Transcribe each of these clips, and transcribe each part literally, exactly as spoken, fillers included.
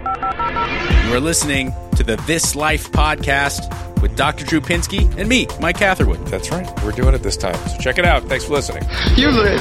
You are listening to the This Life podcast with Doctor Drew Pinsky and me, Mike Catherwood. That's right. We're doing it this time. So check it out. Thanks for listening. You live.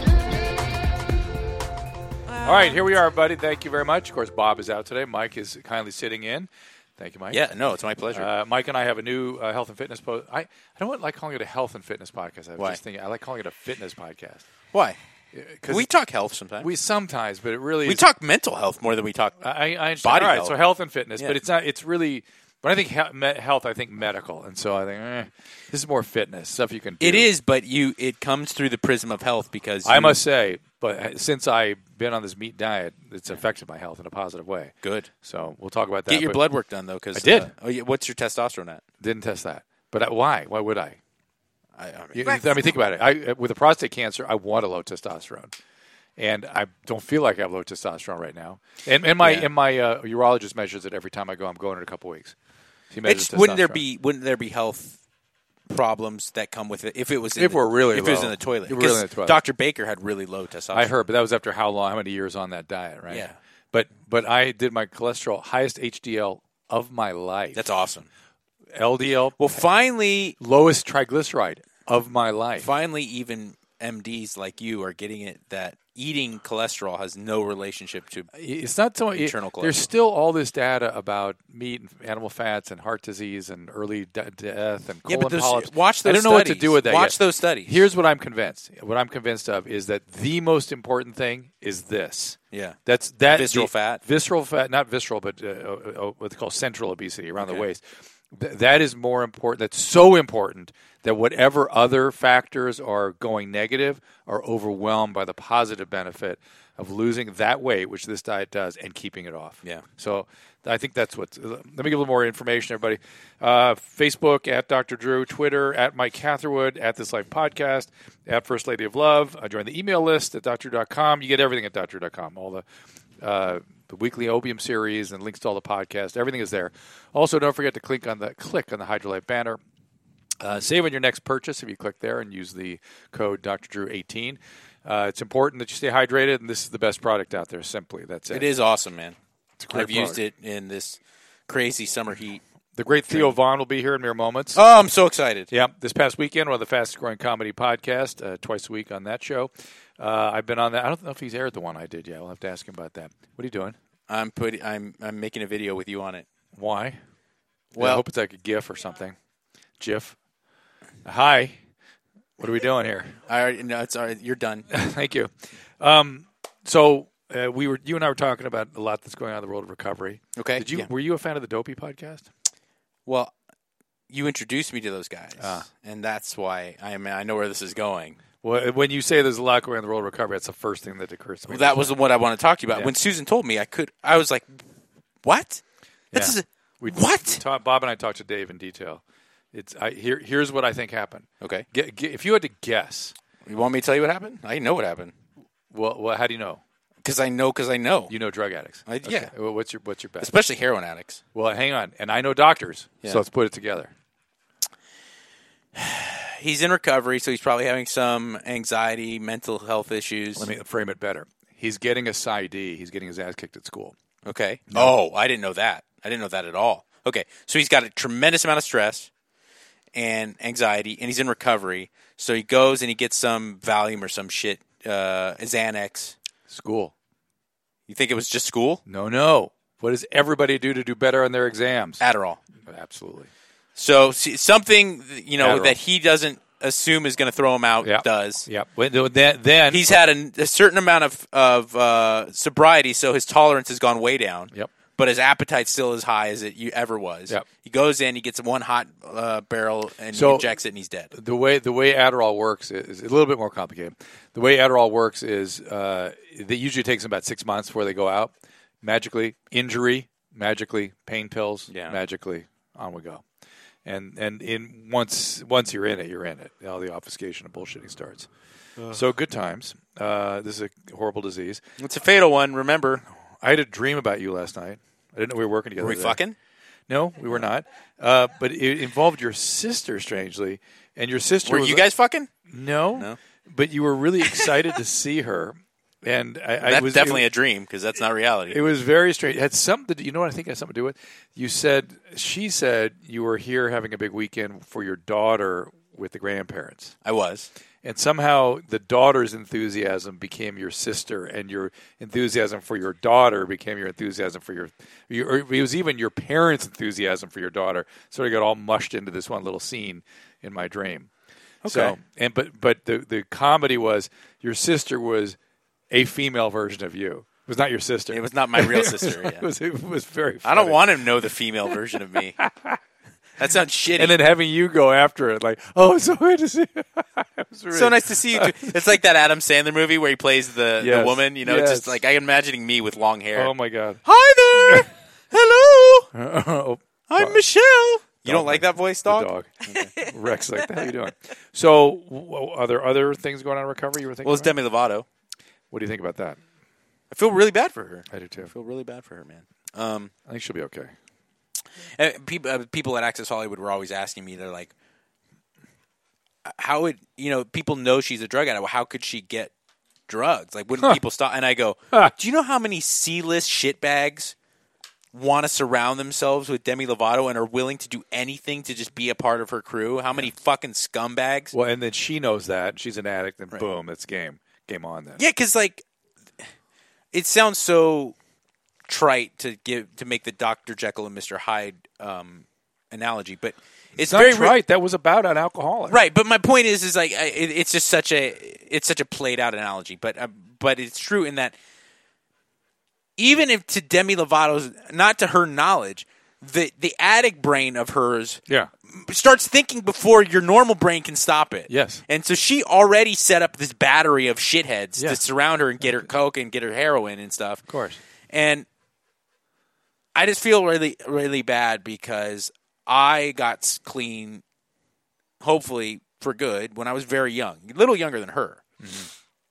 All right, here we are, buddy. Thank you very much. Of course, Bob is out today. Mike is kindly sitting in. Thank you, Mike. Yeah, no, it's my pleasure. Uh, Mike and I have a new uh, health and fitness post. I, I don't like calling it a health and fitness podcast. I was Why? just thinking I like calling it a fitness podcast. Why? Because We talk health sometimes. we sometimes, but it really We is, talk mental health more than we talk. I, I understand. body All right, health. so health and fitness, Yeah. but it's not. It's really. When I think he- me- health, I think medical, and so I think eh, this is more fitness stuff you can do. It is, but you it comes through the prism of health because I you- must say, but since I've been on this meat diet, it's affected my health in a positive way. Good. So we'll talk about that. Get your but blood work done though, because I did. Uh, oh, yeah, what's your testosterone at? Didn't test that, but I, why? Why would I? I, I mean, You- I mean, think about it. I, with a prostate cancer, I want a low testosterone, and I don't feel like I have low testosterone right now. And, and my Yeah. and my uh, urologist measures it every time I go. I'm going in a couple weeks. He measures it's, wouldn't there testosterone. be wouldn't there be health problems that come with it if it was in If the, we're really if it was low. in the toilet? If we're really 'Cause in the toilet. Doctor Baker had really low testosterone. I heard, but that was after how long? How many years on that diet, right? Yeah. But but I did my cholesterol highest H D L of my life. That's awesome. L D L. Well, finally, Lowest triglyceride of my life. finally, even M Ds like you are getting it that eating cholesterol has no relationship to. It's not so. It, Internal there's cholesterol. still all this data about meat and animal fats and heart disease and early de- death and Yeah, colon but those, polyps. watch those I don't know what to studies. do with that. Watch yet. those studies. Here's what I'm convinced. What I'm convinced of is that the most important thing is this. yeah. That's that Visceral the- fat? Visceral fat, not visceral, but uh, uh, what they call central obesity around Okay. the waist. Th- that is more important. That's so important that whatever other factors are going negative are overwhelmed by the positive benefit of losing that weight, which this diet does, and keeping it off. Yeah. So I think that's what. Let me give a little more information, everybody. Uh, Facebook at Doctor Drew, Twitter at Mike Catherwood, at This Life Podcast, at First Lady of Love. I join the email list at doctor dot com. You get everything at doctor dot com. All the uh, the weekly Opium series and links to all the podcasts. Everything is there. Also, don't forget to click on the click on the Hydrolite banner. Uh, save on your next purchase if you click there and use the code D R Drew eighteen. Uh, it's important that you stay hydrated, and this is the best product out there. Simply, that's it. It is awesome, man. It's a great I've used product. it in this crazy summer heat. The great Theo Vaughn will be here in mere moments. Oh, I'm so excited. Yeah, this past weekend, one of the fastest growing comedy podcasts, uh, twice a week on that show. Uh, I've been on that. I don't know if he's aired the one I did yet. I'll have to ask him about that. What are you doing? I'm putting. I'm. I'm making a video with you on it. Why? Well- I hope it's like a GIF or something. GIF. Hi. What are we doing here? I already. No, it's all right. You're done. Thank you. Um, so uh, we were, you and I were talking about a lot that's going on in the world of recovery. Okay. Did you? Yeah. Were you a fan of the Dopey podcast? Well, you introduced me to those guys, Ah. and that's why I am. I know where this is going. Well, when you say there's a lot going on in the world of recovery, that's the first thing that occurs to me. Well, that was what I want to talk to you about. Yeah. When Susan told me, I could. I was like, "What? This Yeah. is a, We, what?" we talked- Bob and I talked to Dave in detail. It's I, here. Here's what I think happened. Okay. Ge- ge- if you had to guess, You want me to tell you what happened? I know what happened well, well how do you know? because I know because I know, You know drug addicts. I- yeah. Okay. Well, what's your what's your bet? especially heroin addicts. Well, hang on. And I know doctors, Yeah. so let's put it together. He's in recovery, so he's probably having some anxiety, mental health issues. Let me frame it better. He's getting a S I D. He's getting his ass kicked at school. Okay. Oh, I didn't know that. I didn't know that at all. Okay, so he's got a tremendous amount of stress and anxiety, and he's in recovery. So he goes and he gets some Valium or some shit, uh, Xanax. School. You think it was just school? No, no. What does everybody do to do better on their exams? Adderall. Absolutely. So see, something you know Adderall. that he doesn't assume is going to throw him out Yep. does. Yep. When- Then, then He's had a, a certain amount of of uh, sobriety, so his tolerance has gone way down. Yep. But his appetite's still as high as it you ever was. Yep. He goes in, he gets one hot uh, barrel, and So- he injects it, and he's dead. the way the way Adderall works is, is a little bit more complicated. The way Adderall works is uh, it usually takes them about six months before they go out. Magically, injury, magically, pain pills, Yeah. magically, on we go. And and in once once you're in it, you're in it. All the obfuscation and bullshitting starts. So good times. Uh, this is a horrible disease. It's a fatal one. Remember, I had a dream about you last night. I didn't know we were working together. were we today. fucking? No, we were not. Uh, but it involved your sister, strangely. And your sister Were was you guys fucking? No. No. But you were really excited to see her. And I, That's I was definitely it, a dream because that's not reality. It was very strange. It had something to, you know what I think it had something to do with? You said, she said you were here having a big weekend for your daughter with the grandparents. I was. And somehow the daughter's enthusiasm became your sister, and your enthusiasm for your daughter became your enthusiasm for your, your or it was even your parents' enthusiasm for your daughter. Sort of got all mushed into this one little scene in my dream. Okay. So, and but but the the comedy was your sister was a female version of you. It was not your sister. It was not my real sister. Yeah. it, was, it was very funny. I don't want him to know the female version of me. That sounds shitty. And then having you go after it, like, oh, it's so good to see you. It was really, so nice to see you too. It's like that Adam Sandler movie where he plays the, Yes. the woman. You know, Yes. just like I'm imagining me with long hair. Oh, my God. Hi there. Hello. oh, I'm dog. Michelle. You Dog. don't like that voice, The dog? dog. Okay. Rex, like, how you doing? So, w- are there other things going on in recovery you were thinking Well, it's about? Demi Lovato. What do you think about that? I feel really bad for her. I do, too. I feel really bad for her, man. Um, I think she'll be okay. Uh, people, uh, people at Access Hollywood were always asking me, they're like, how would, you know, people know she's a drug addict. Well, how could she get drugs? Like, wouldn't Huh. people stop? And I go, Huh. do you know how many C-list shitbags want to surround themselves with Demi Lovato and are willing to do anything to just be a part of her crew? How many fucking scumbags? Well, and then she knows that. She's an addict, and Right. boom, it's game. Game on then. Yeah, because, like, it sounds so trite to give to make the Doctor Jekyll and Mister Hyde um, analogy, but it's, It's not very re- right. That was about an alcoholic. right. But my point is, is like I- it, it's just such a it's such a played out analogy, but uh, but it's true in that even if to Demi Lovato's, not to her knowledge, the the addict brain of hers Yeah. starts thinking before your normal brain can stop it. Yes. And so she already set up this battery of shitheads Yeah. to surround her and get her coke and get her heroin and stuff. Of course. And I just feel really, really bad because I got s- clean, hopefully for good, when I was very young, a little younger than her. Mm-hmm.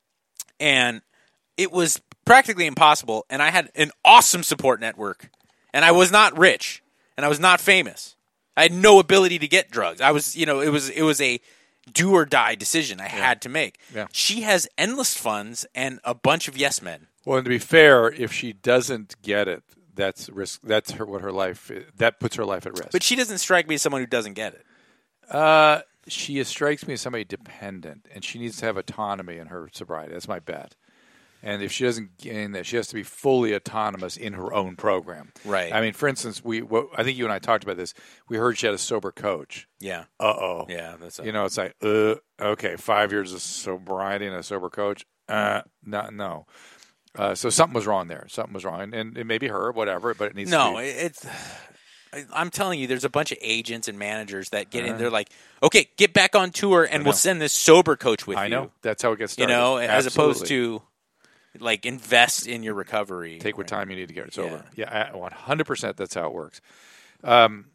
And it was practically impossible. And I had an awesome support network. And I was not rich. And I was not famous. I had no ability to get drugs. I was, you know, it was it was a do or die decision I had to make. Yeah. She has endless funds and a bunch of yes men. Well, and to be fair, if she doesn't get it, that's risk. That's her, what her life. That puts her life at risk. But she doesn't strike me as someone who doesn't get it. Uh, she strikes me as somebody dependent, and she needs to have autonomy in her sobriety. That's my bet. And if she doesn't gain that, she has to be fully autonomous in her own program. Right. I mean, for instance, we. What, I think you and I talked about this. We heard she had a sober coach. Yeah. Uh oh. Yeah. That's a, You know, it's like, uh, okay, five years of sobriety and a sober coach. Uh, no, no. Uh, so something was wrong there. Something was wrong, and, and it may be her, whatever. But it needs no. to be. it- It's. I- I'm telling you, there's a bunch of agents and managers that get in. Uh-huh. They're like, okay, get back on tour, and know. we'll send this sober coach with I you. know that's how it gets You started. know, as opposed Absolutely. to like invest in your recovery. Take what time you need to get sober. Yeah. Yeah, one hundred percent. That's how it works. Um,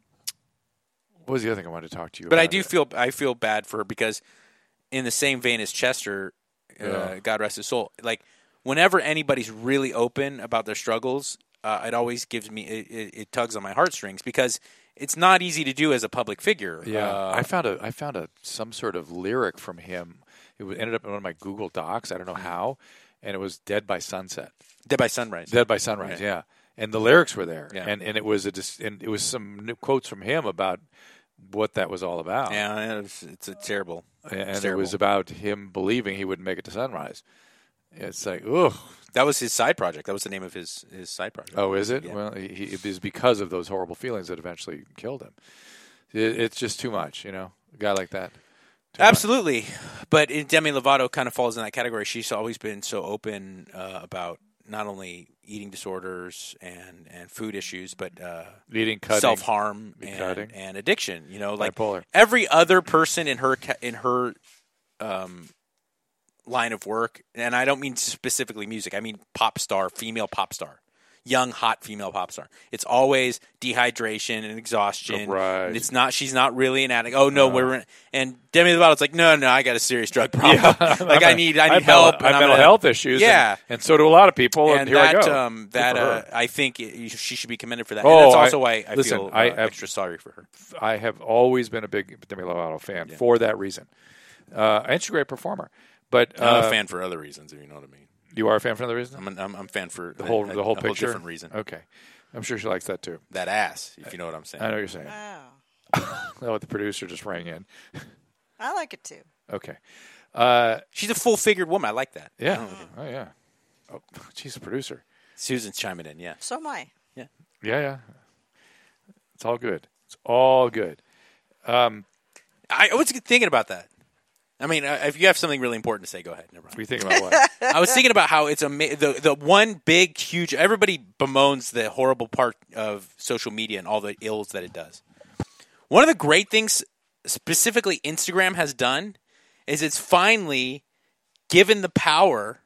what was the other thing I wanted to talk to you But about? I do feel I feel bad for her because, in the same vein as Chester, uh, Yeah. God rest his soul, like whenever anybody's really open about their struggles, uh, it always gives me it, it, it tugs on my heartstrings because it's not easy to do as a public figure. Yeah, uh, I found a I found a some sort of lyric from him. It was, ended up in one of my Google Docs. I don't know how, and it was "Dead by Sunset." Dead by Sunrise. Dead by Sunrise. Yeah. Yeah, and the lyrics were there, Yeah. and and it was a dis- and it was some new quotes from him about what that was all about. Yeah, it's, it's a terrible. and it's it terrible. was about him believing he wouldn't make it to Sunrise. It's like, ugh. That was his side project. That was the name of his, his side project. Oh, is it? Yeah. Well, he, he, it was because of those horrible feelings that eventually killed him. It, it's just too much, you know, a guy like that. Too Absolutely. But in Demi Lovato kind of falls in that category. She's always been so open uh, about not only eating disorders and, and food issues, but uh, much. Eating, cutting, self harm cutting. and, and addiction. You know, like bipolar. every other person in her ca- in her um, line of work, and I don't mean specifically music. I mean pop star, female pop star. Young, hot female pop star. It's always dehydration and exhaustion. Right. And it's not. She's not really an addict. Oh no, we're in, and Demi Lovato's like, no, no, I got a serious drug problem. like I need, I need have help. Mental, I and have I'm mental gonna- health issues. Yeah. and, and so do a lot of people. And, And here that, I go. um, Good that for uh, her. I think it, she should be commended for that. Oh, and that's I- also why I listen, feel uh, I have- extra sorry for her. I have always been a big Demi Lovato fan for that reason. Uh, and she's a great performer, but I'm uh, a fan for other reasons, if you know what I mean. You are a fan for another reason? I'm an, I'm, I'm a fan for The whole a, the whole a, a picture? whole different reason. Okay. I'm sure she likes that too. That ass, if you know what I'm saying. I know what you're saying. Wow. Oh, the producer just rang in. I like it too. Okay. Uh, She's a full-figured woman. I like that. yeah. Oh, yeah. Oh, she's a producer. Susan's chiming in, yeah. So am I. Yeah, yeah. It's all good. It's all good. I, I was thinking about that. I mean, uh, if you have something really important to say, go ahead. Never mind. What do you think about what? I was thinking about how it's ama- the the one big, huge. Everybody bemoans the horrible part of social media and all the ills that it does. One of the great things, specifically Instagram has done, is it's finally given the power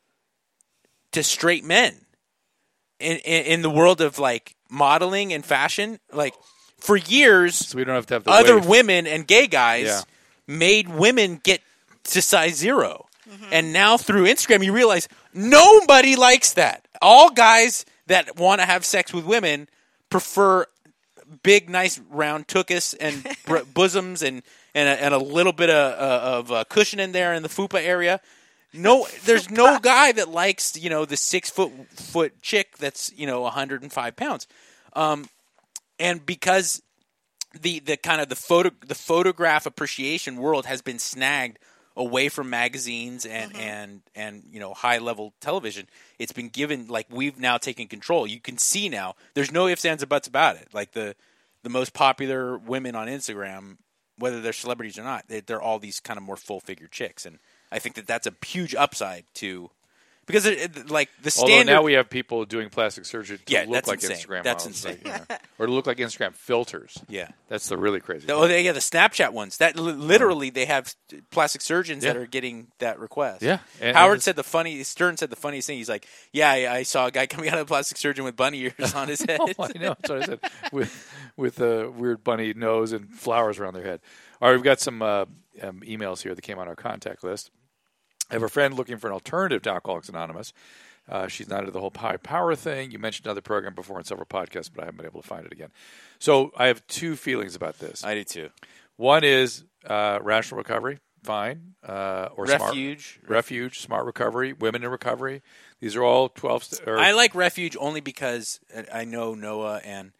to straight men in, in in the world of like modeling and fashion. Like for years, So we don't have to have the other wave. women and gay guys Yeah. made women get to size zero. And now through Instagram, you realize nobody likes that. All guys that want to have sex with women prefer big, nice, round tuchus and br- bosoms and and a, and a little bit of, uh, of uh, cushion in there in the fupa area. No, there's no guy that likes you know the six foot foot chick that's you know one hundred five pounds. Um, and because the the kind of the photo the photograph appreciation world has been snagged away from magazines and Mm-hmm. and and you know high level television, it's been given like we've now taken control. You can see now there's no ifs, ands, or buts about it. Like the the most popular women on Instagram, whether they're celebrities or not, they, they're all these kind of more full figure chicks, and I think that that's a huge upside to because it, it, like the Although standard. now we have people doing plastic surgery to Yeah, look that's like insane. Instagram That's models, insane. like, you know, or to look like Instagram filters. yeah. That's the really crazy. Oh, thing. they, yeah, the Snapchat ones. That li- literally, they have plastic surgeons Yeah. that are getting that request. Yeah. And- Howard and said the funny. Stern said the funniest thing. He's like, "Yeah, I, I saw a guy coming out of the plastic surgeon with bunny ears on his head." Oh, I know. That's what I said. With with a weird bunny nose and flowers around their head. All right, we've got some uh, um, emails here that came on our contact list. I have a friend looking for an alternative to Alcoholics Anonymous. Uh, she's not into the whole high power thing. You mentioned another program before in several podcasts, but I haven't been able to find it again. So I have two feelings about this. I do too. One is uh, rational recovery, fine, uh, or smart Refuge. refuge, smart recovery, women in recovery. These are all twelve. St- or, I like Refuge only because I know Noah and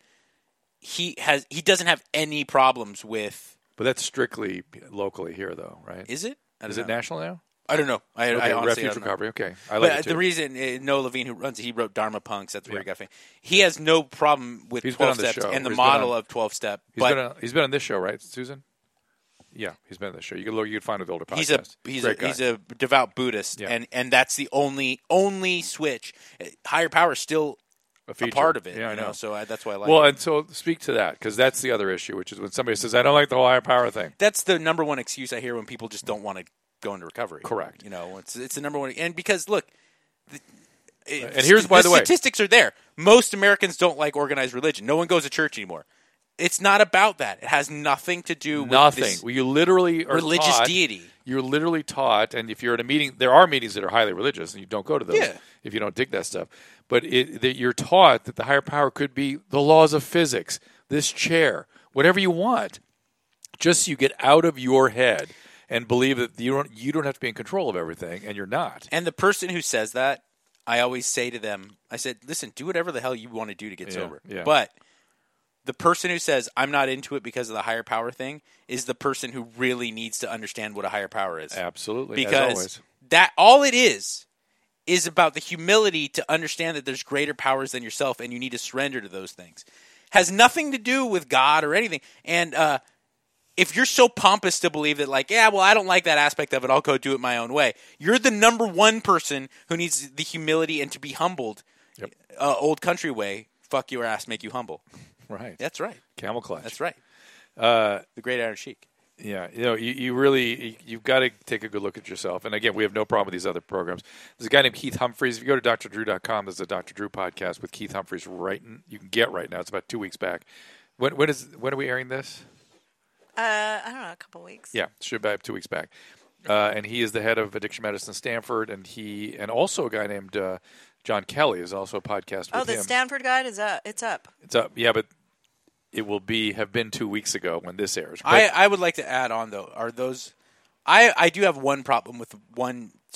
he has he doesn't have any problems with. but that's strictly locally here, though, right? Is it? I don't Is it know. national now? I don't know. I, Okay, I honestly refuge don't know. recovery. Okay, I like But it too. the reason uh, Noah Levine, who runs it, he wrote Dharma Punks. That's where Yeah. he got fame. He has no problem with He's been twelve on this steps show. and the He's been model on- of twelve step. He's But been on, he's been on this show, right, Susan? Yeah, he's been on this show. You can look. You can find it with older podcasts. he's a he's a, Great guy. he's a devout Buddhist, Yeah. and and that's the only only switch. Uh, Higher power is still a, a feature. part of it. Yeah, I you know. know, so I, that's why I like. Well, it. and so speak to that because that's the other issue, which is when somebody says, "I don't like the whole higher power thing." That's the number one excuse I hear when people just don't want to go into recovery. Correct. You know, it's it's the number one, and because look. The, And here's, by the way- statistics are there. Most Americans don't like organized religion. No one goes to church anymore. It's not about that. It has nothing to do with Nothing. this Well, you literally are religious taught, deity. You're literally taught, and if you're at a meeting, there are meetings that are highly religious, and you don't go to those Yeah. if you don't dig that stuff. But it, that you're taught that the higher power could be the laws of physics, this chair, whatever you want, just so you get out of your head and believe that you don't you don't have to be in control of everything, and you're not. And the person who says that, I always say to them, I said, listen, do whatever the hell you want to do to get Yeah, sober. yeah. But the person who says, I'm not into it because of the higher power thing is the person who really needs to understand what a higher power is. Absolutely, as Because always. that all it is is about the humility to understand that there's greater powers than yourself and you need to surrender to those things. Has nothing to do with God or anything. And uh, if you're so pompous to believe that, like, yeah, well, I don't like that aspect of it, I'll go do it my own way. You're the number one person who needs the humility and to be humbled. Yep. Uh, old country way, fuck your ass, make you humble. Right. That's right. Camel clutch. That's right. Uh, The Great Iron Sheik. Yeah, you know, you, you really, you, you've got to take a good look at yourself. And again, we have no problem with these other programs. There's a guy named Keith Humphreys. If you go to D R drew dot com, there's a Doctor Drew podcast with Keith Humphreys right in, you can get right now. It's about two weeks back. When, when is when are we airing this? Uh, I don't know, a couple weeks. Yeah, should be two weeks back. Uh, and he is the head of addiction medicine at Stanford, and he and also a guy named uh, John Kelly is also a podcast Oh, with the him. Stanford guide is up. It's up. It's up, yeah, but it will be have been two weeks ago when this airs. But, I, I would like to add on, though, are those... I, I do have one problem with one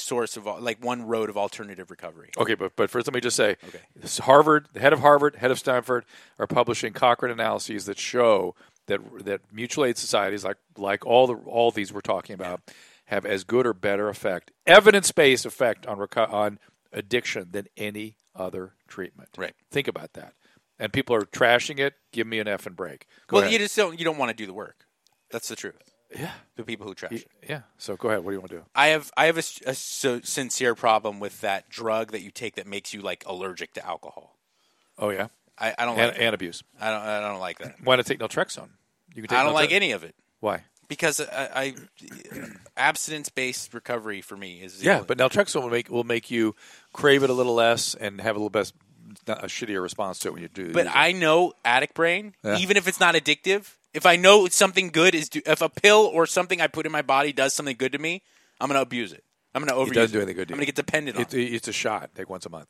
source of al- like one road of alternative recovery. Okay, but but first let me just say, Okay. this Harvard, the head of Harvard, head of Stanford are publishing Cochrane analyses that show that that mutual aid societies, like like all the all these we're talking about, have as good or better effect, evidence based effect on reco- on addiction than any other treatment. Right. Think about that. And people are trashing it. Give me an F and break. Go well, ahead. you just don't you don't want to do the work. That's the truth. yeah, The people who trash it. yeah. So go ahead. What do you want to do? I have I have a, a so sincere problem with that drug that you take that makes you like allergic to alcohol. Oh yeah, I, I don't and, like it. and abuse. I don't I don't like that. Why not take naltrexone? You can take I don't naltre- like any of it Why? because I, I abstinence based recovery for me is the Yeah, only- but naltrexone will make will make you crave it a little less and have a little best a shittier response to it when you do. But use it. I know addict brain, Yeah. even if it's not addictive, if I know something good is, do, if a pill or something I put in my body does something good to me, I'm going to abuse it. I'm going to overuse it. doesn't do anything good to I'm you. going to get dependent on It, it. it's a shot. Take once a month.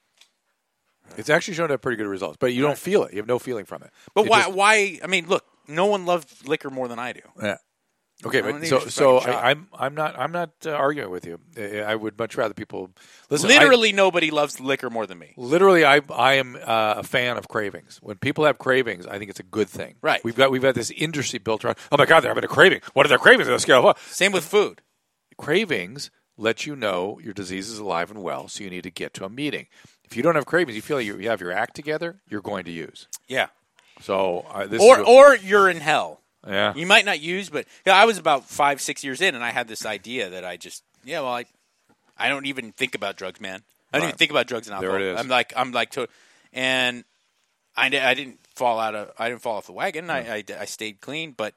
It's actually shown to have pretty good results, but you don't feel it. You have no feeling from it. But It why? just- Why? I mean, look, no one loves liquor more than I do. yeah. Okay, I don't but think so it's just so fucking shot. I, I'm I'm not I'm not uh, arguing with you. I I would much rather people listen. I- Literally, nobody loves liquor more than me. Literally, I I am uh, a fan of cravings. When people have cravings, I think it's a good thing. Right. We've got we've got this industry built around. Oh my God, they're having a craving. What are their cravings on a scale of what? Same with food. Cravings let you know your disease is alive and well, so you need to get to a meeting. If you don't have cravings, you feel like you have your act together, you're going to use. Yeah. So uh, this Or is a- or you're in hell. yeah. You might not use, but yeah, I was about five, six years in, and I had this idea that I just, yeah, well, I, I don't even think about drugs, man. I don't Right. even think about drugs and alcohol. There it is. I'm like, I'm like, to, and I, di- I didn't fall out of, I didn't fall off the wagon. I, I, I stayed clean, but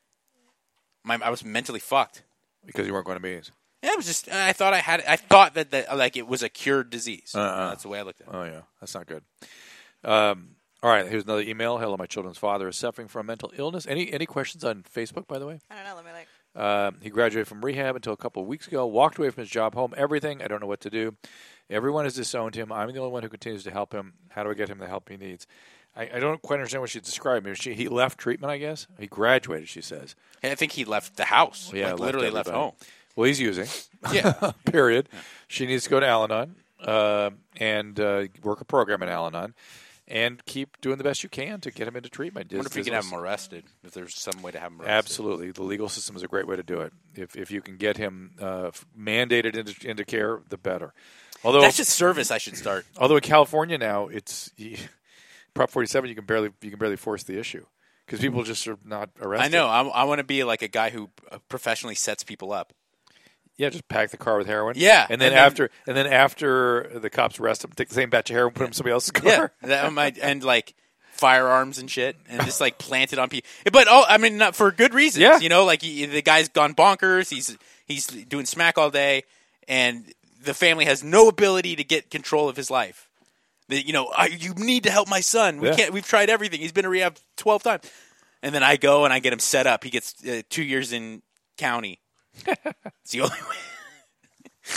my, I was mentally fucked. because you weren't going to meetings. Yeah, it was just, I thought I had, I thought that, that like it was a cured disease. Uh-uh. That's the way I looked at it. Oh yeah, that's not good. Um, all right, here's another email. Hello, my children's father is suffering from mental illness. Any any questions on Facebook, by the way? I don't know. Let me like. Um, he graduated from rehab until a couple of weeks ago. Walked away from his job, home, everything. I don't know what to do. Everyone has disowned him. I'm the only one who continues to help him. How do I get him the help he needs? I, I don't quite understand what she described. Maybe she, he left treatment, I guess. He graduated, she says. I think he left the house. Yeah, like, literally left everybody. home. Well, he's using. Yeah. Period. She needs to go to Al-Anon uh, and uh, work a program in Al-Anon and keep doing the best you can to get him into treatment. I wonder if you Just- can have him arrested. If there's some way to have him arrested. Absolutely. The legal system is a great way to do it. If if you can get him uh, mandated into, into care, the better. Although That's just service I should start. although in California now, it's Prop forty-seven, you can barely you can barely force the issue because people just are not arrested. I know. I, I want to be like a guy who uh, professionally sets people up. Yeah, just pack the car with heroin. Yeah, and then and then- after and then after the cops arrest him, take the same batch of heroin, put him in somebody else's car. Yeah, that might and like firearms and shit, and just like plant it on people. But oh, I mean, not for good reasons. Yeah. You know, like he, the guy's gone bonkers. He's he's doing smack all day, and the family has no ability to get control of his life. The, you know, I, you need to help my son. We Yeah. can't. We've tried everything. He's been to rehab twelve times, and then I go and I get him set up. He gets uh, two years in county. It's the only way.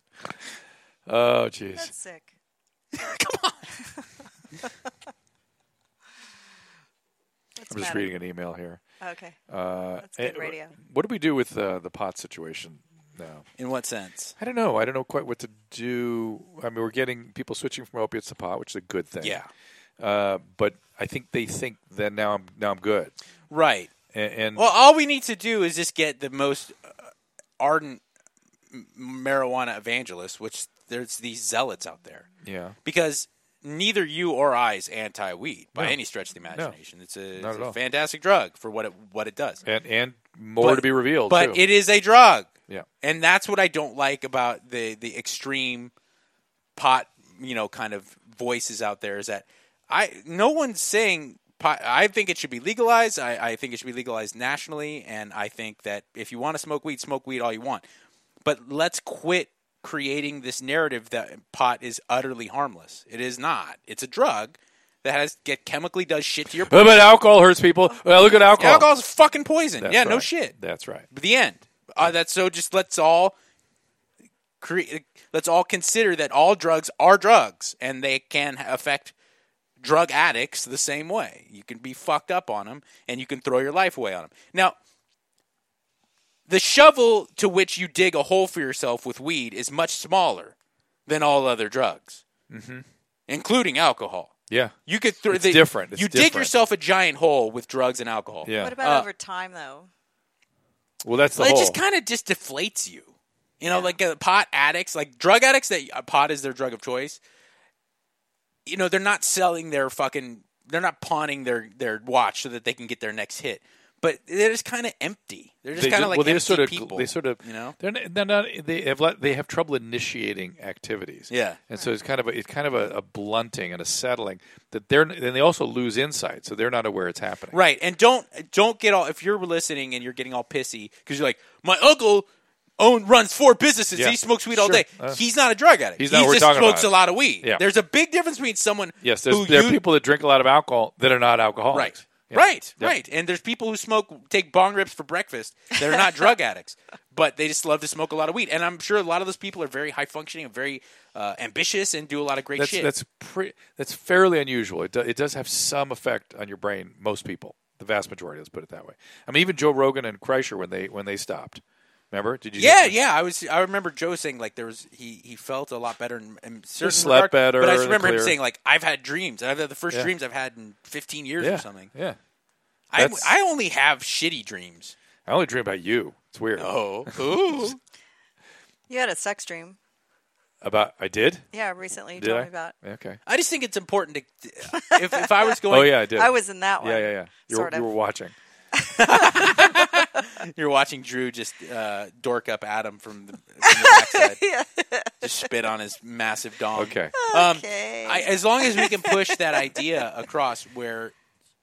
Oh, jeez. That's sick. Come on. What's I'm just the matter? reading an email here. Okay. Uh, That's good eh, radio. What do we do with uh, the pot situation now? In what sense? I don't know. I don't know quite what to do. I mean, we're getting people switching from opiates to pot, which is a good thing. Yeah. Uh, but I think they think that now I'm now I'm good. Right. And, and Well, all we need to do is just get the most uh, ardent m- marijuana evangelists, which there's these zealots out there. yeah, Because neither you or I is anti-weed by No. any stretch of the imagination. It's a, Not it's at a all. fantastic drug for what it what it does. and and more But- to be revealed. But too. it is a drug. yeah, And that's what I don't like about the the extreme pot, you know, kind of voices out there is that I no one's saying pot. I think it should be legalized. I, I think it should be legalized nationally, and I think that if you want to smoke weed, smoke weed all you want. But let's quit creating this narrative that pot is utterly harmless. It is not. It's a drug that has get chemically does shit to your but, but alcohol hurts people. Well, look at alcohol. Alcohol is fucking poison. That's yeah, no right. shit. That's right. The end. Uh, that's so. Just let's all create. Let's all consider that all drugs are drugs, and they can affect drug addicts the same way. You can be fucked up on them, and you can throw your life away on them. Now, the shovel to which you dig a hole for yourself with weed is much smaller than all other drugs, mm-hmm. including alcohol. Yeah. You could throw It's the, different. It's you different. dig yourself a giant hole with drugs and alcohol. Yeah. What about Uh, over time, though? Well, that's the Well, it whole. just kind of just deflates you. You know, Yeah. like uh, pot addicts, like drug addicts that uh, pot is their drug of choice. You know, they're not selling their fucking, they're not pawning their, their watch so that they can get their next hit. But they're just kind of empty. They're just They kind ju- of like well, they empty just sort of, people. They sort of, you know, they're, not, they're not. They have let, they have trouble initiating activities. Yeah. and so it's kind of a, it's kind of a, a blunting and a settling that they're. Then they also lose insight, so they're not aware it's happening. right. And don't don't get all if you're listening and you're getting all pissy because you're like, my uncle own runs four businesses. Yeah. He smokes weed all Sure. day. Uh, He's not a drug addict. he's he not what we're just talking smokes about. a lot of weed. Yeah. There's a big difference between someone Yes, there's, who there are you- people that drink a lot of alcohol that are not alcoholics. Right. Yeah. Right, Yep. right. And there's people who smoke, take bong rips for breakfast. They're not drug addicts, but they just love to smoke a lot of weed. And I'm sure a lot of those people are very high functioning and very uh, ambitious and do a lot of great That's shit. that's pre- that's fairly unusual. It do, it does have some effect on your brain. Most people, the vast majority, let's put it that way. I mean, even Joe Rogan and Kreischer when they when they stopped. Remember? Did you? yeah, yeah. I was. I remember Joe saying like there was he, he felt a lot better in, in certain slept regard, better, But I just remember him clear. saying like I've had dreams. I've had the first Yeah. dreams I've had in fifteen years Yeah, or something. yeah. I That's- I only have shitty dreams. I only dream about you. It's weird. Oh, ooh. You had a sex dream. About I did. Yeah, recently you Did told I? me about. Okay. I just think it's important to if if I was going. Oh yeah, I did. I was in that one. Yeah, yeah, yeah. You, sort were, you of. were watching. You're watching Drew just uh, dork up Adam from the, from the backside. Yeah. Just spit on his massive dong. Okay. Um, Okay. I, as long as we can push that idea across where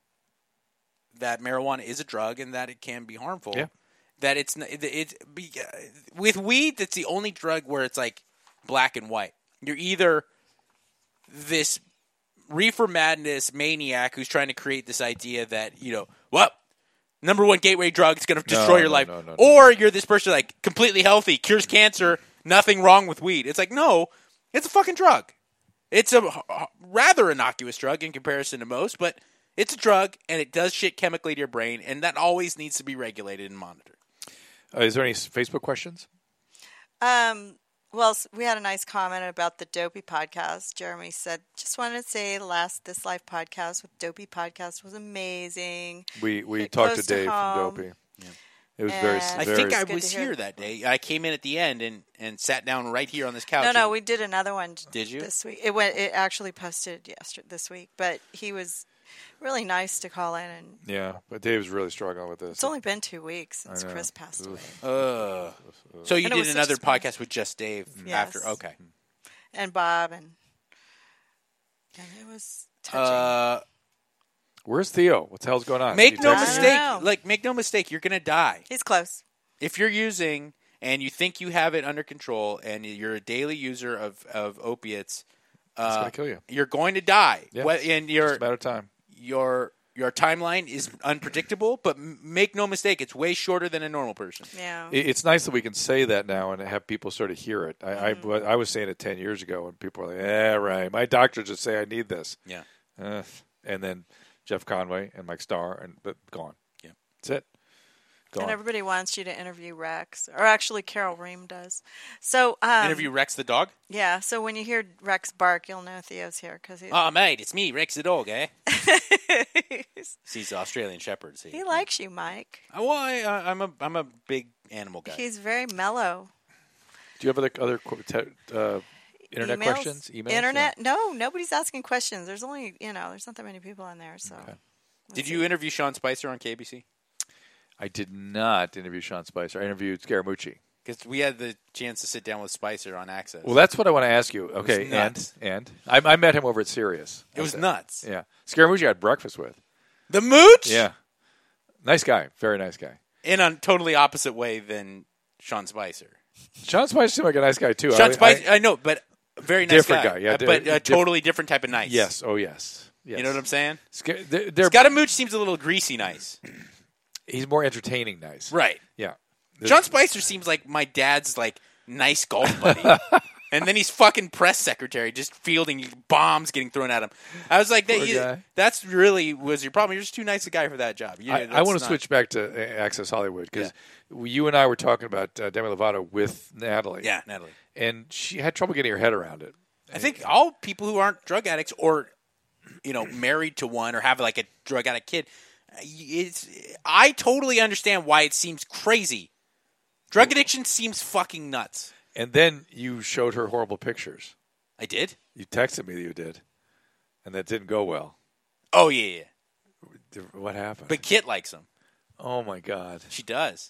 that marijuana is a drug and that it can be harmful. Yeah. That it's n- it, it be, uh, with weed, that's the only drug where it's like black and white. You're either this reefer madness maniac who's trying to create this idea that, you know, well, number one gateway drug is going to destroy No, your no, life. no, no, no. Or you're this person like completely healthy, cures cancer, nothing wrong with weed. It's like, no, it's a fucking drug. It's a h- h- rather innocuous drug in comparison to most, but it's a drug and it does shit chemically to your brain, and that always needs to be regulated and monitored. Uh, is there any Facebook questions? Um, well, s- we had a nice comment about the Dopey podcast. Jeremy said, just wanted to say the last This Life podcast with Dopey podcast was amazing. We we It talked to goes to Dave home. from Dopey. It was very. And- I very think I good was to hear. here that day. I came in at the end and, and sat down right here on this couch. No, no, and- we did another one. Did you? This week? It went. It actually posted yesterday this week, but he was really nice to call in, and Yeah, but Dave's really struggling with this. it's only been two weeks since know. Chris passed away. Uh, so you And it did was such another a small- podcast with just Dave Yes. after? Okay. And Bob, and and it was touching. Uh, Where's Theo? What the hell's going on? make You no I texting don't me? mistake. know. Like, make no mistake. You're gonna die He's close. if you're using and you think you have it under control, and you're a daily user of of opiates. It's Uh, gonna kill you. You're going to die. Yeah. What- And It's your a matter of time. your your timeline is unpredictable, but m- make no mistake, it's way shorter than a normal person. Yeah. It- It's nice that we can say that now and have people sort of hear it. I, Mm-hmm. I, I was saying it ten years ago, and people were like, "Yeah, right." My doctor just say I need this, Yeah. uh, and then Jeff Conway and Mike Starr, and but gone. Yeah. That's it. Gone. And everybody wants you to interview Rex, or actually Carol Ream does. So um, Interview Rex the dog. Yeah. So when you hear Rex bark, you'll know Theo's here because he Oh, mate, it's me, Rex the dog, eh? He's an Australian Shepherd. See, he likes you, Mike. Oh, well, I, I, I'm a I'm a big animal guy. He's very mellow. Do you have other other qu- te- uh, internet Emails? questions? Emails? Internet? No, nobody's asking questions. There's only you know, there's not that many people on there. So. Okay. Did you interview Sean Spicer on K B C? I did not interview Sean Spicer. I interviewed Scaramucci. Because we had the chance to sit down with Spicer on Access. Well, that's what I want to ask you. Okay, and nuts. and I, I met him over at Sirius. it was That's nuts. Yeah, Scaramucci I had breakfast with. The Mooch? Yeah, nice guy, very nice guy. In a totally opposite way than Sean Spicer. Sean Spicer seemed like a nice guy too. Sean I- Spicer, I- I, know, but a very nice Different guy, yeah, Uh, di- but a diff- totally different type of nice. yes, oh yes, yes. You know what I'm saying? Sca- they're, they're, Scaramouche seems a little greasy nice. he's more entertaining nice. Right. Yeah. Sean Spicer seems like my dad's like nice golf buddy. And then he's fucking press secretary, just fielding bombs getting thrown at him. I was like, that, you, that's really was your problem. You're just too nice a guy for that job. You, I, I want to not... switch back to Access Hollywood because yeah. you and I were talking about uh, Demi Lovato with Natalie. Yeah, Natalie. And she had trouble getting her head around it. I think all people who aren't drug addicts or, you know, married to one or have like a drug addict kid, it's, I totally understand why it seems crazy. Drug addiction seems fucking nuts. And then you showed her horrible pictures. I did? You texted me that you did. And that didn't go well. Oh, yeah, yeah. What happened? But Kit likes them. Oh, my God. She does.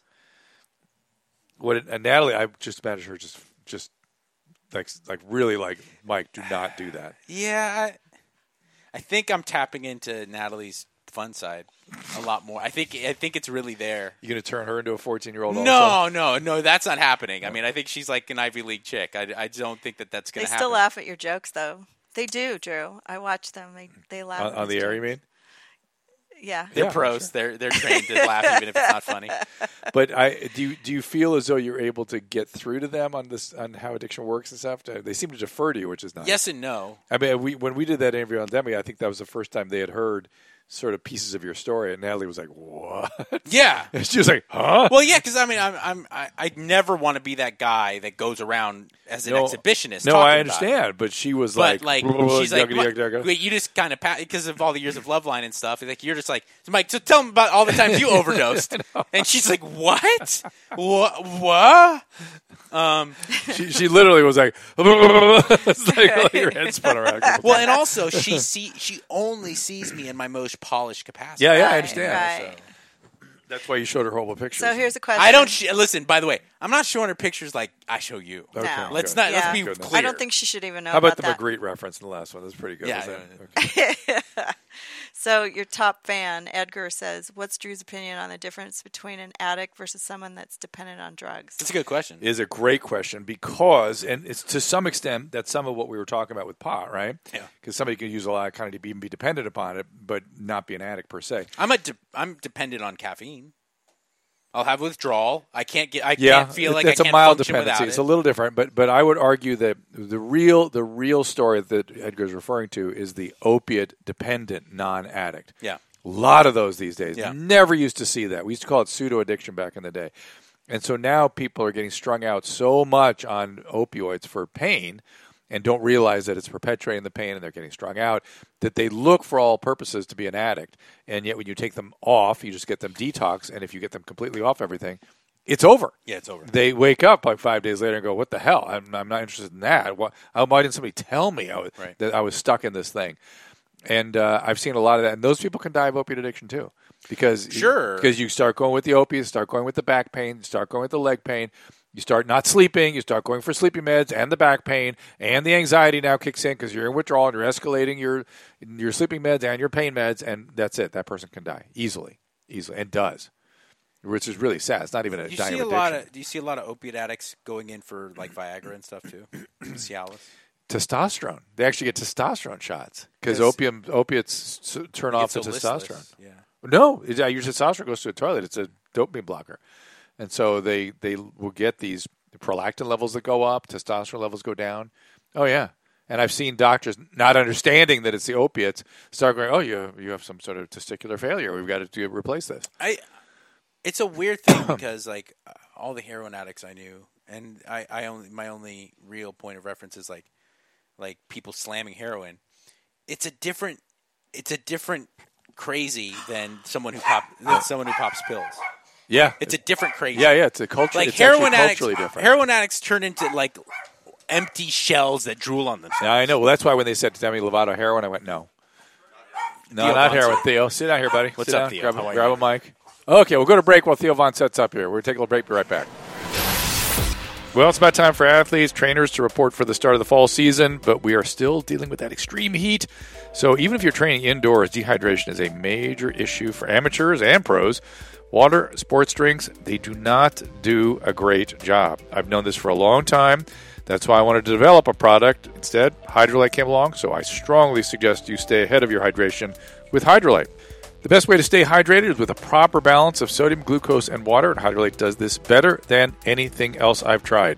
What? And Natalie, I just imagined her just, just like, like really like, Mike, do not do that. Yeah. I, I think I'm tapping into Natalie's fun side a lot more. I think I think it's really there. You going to turn her into a fourteen-year-old No, also? no, no, that's not happening. I mean, I think she's like an Ivy League chick. I, I don't think that that's going to They happen. still laugh at your jokes, though. They do, Drew. I watch them. They they laugh. On, at on the his air, jokes. you mean? Yeah. They're Yeah, pros. sure. They're they're trained to laugh even if it's not funny. But I do. You, do you feel as though you're able to get through to them on this on how addiction works and stuff? They seem to defer to you, which is nice. Yes and no. I mean, we when we did that interview on Demi, I think that was the first time they had heard sort of pieces of your story, and Natalie was like, "What?" Yeah. And she was like, "Huh?" Well, yeah, because I mean, I'm, I'm I, I never want to be that guy that goes around as an No, exhibitionist. No, talking I about understand, it. but she was But like, like, she's like, yuggity, "What- yuggity, yuggity. wait, you just kind of because of all the years of Loveline and stuff. Like you're just like, Mike, so tell them about all the times you overdosed. And she's like, what? What? What? Um, she, she literally was like, it's like, like her head spun around. well, and also she see she only sees me in my most polished capacity. Yeah, yeah, I Right, understand. right. So, that's why you showed her horrible pictures. So here's a question. I don't sh- listen. By the way, I'm not showing her pictures like I show you. No. Okay, Let's good. not. Yeah. Let's be Goodness. clear. I don't think she should even know How about, the that. Magritte reference in the last one? That's pretty good. Yeah, Was yeah, that? Okay. So your top fan, Edgar, says, what's Drew's opinion on the difference between an addict versus someone that's dependent on drugs? That's a good question. Is a great question because, and it's to some extent, that's some of what we were talking about with pot, right? Yeah. Because somebody can use a lot of kind of even be dependent upon it, but not be an addict per se. I'm a de- I'm dependent on caffeine. I'll have withdrawal. I can't get. I Yeah, can't feel like that's I can't a mild function dependency. without It's it. a little different, but but I would argue that the real the real story that Edgar's referring to is the opiate dependent non-addict. Yeah. A lot of those these days. Yeah. Never used to see that. We used to call it pseudo addiction back in the day. And so now people are getting strung out so much on opioids for pain and don't realize that it's perpetuating the pain and they're getting strung out, that they look for all purposes to be an addict. And yet when you take them off, you just get them detox. And if you get them completely off everything, it's over. Yeah, it's over. They wake up like five days later and go, what the hell? I'm, I'm not interested in that. Why, why didn't somebody tell me I was, Right. that I was stuck in this thing? And uh, I've seen a lot of that. And those people can die of opiate addiction too. Because Sure. because you start going with the opiates, start going with the back pain, start going with the leg pain. You start not sleeping. You start going for sleeping meds and the back pain. And the anxiety now kicks in because you're in withdrawal and you're escalating your, your sleeping meds and your pain meds. And that's it. That person can die easily. Easily. And does. Which is really sad. It's not even a Do you dying see of a addiction. lot of do you see a lot of opiate addicts going in for like Viagra and stuff too? Cialis. Testosterone. They actually get testosterone shots because 'Cause opium opiates s- turn You off get the so testosterone. listless. Yeah. No, it- uh, your testosterone goes to the toilet. It's a dopamine blocker, and so they they will get these prolactin levels that go up, testosterone levels go down. Oh yeah, and I've seen doctors not understanding that it's the opiates start going, oh you you have some sort of testicular failure. We've got to do, replace this. I. It's a weird thing because like uh, all the heroin addicts I knew, and I, I only my only real point of reference is like like people slamming heroin. It's a different. It's a different crazy than someone who pop than someone who pops pills. Yeah, It's a different crazy. yeah yeah. It's a culture. Like it's heroin actually addicts. culturally different. Heroin addicts turn into like empty shells that drool on themselves. Yeah, I know. Well, that's why when they said to Demi Lovato heroin, I went no. No, Theo not Von heroin. Set. Theo, sit down here, buddy. What's Sit up, down. Theo? Grab, How a, are grab you? a mic. Okay, we'll go to break while Theo Von sets up here. We're taking a break. Be right back. Well, it's about time for athletes, trainers to report for the start of the fall season, but we are still dealing with that extreme heat. So even if you're training indoors, dehydration is a major issue for amateurs and pros. Water, sports drinks, they do not do a great job. I've known this for a long time. That's why I wanted to develop a product. Instead, Hydrolite came along, so I strongly suggest you stay ahead of your hydration with Hydrolite. The best way to stay hydrated is with a proper balance of sodium, glucose, and water, and Hydrolite does this better than anything else I've tried.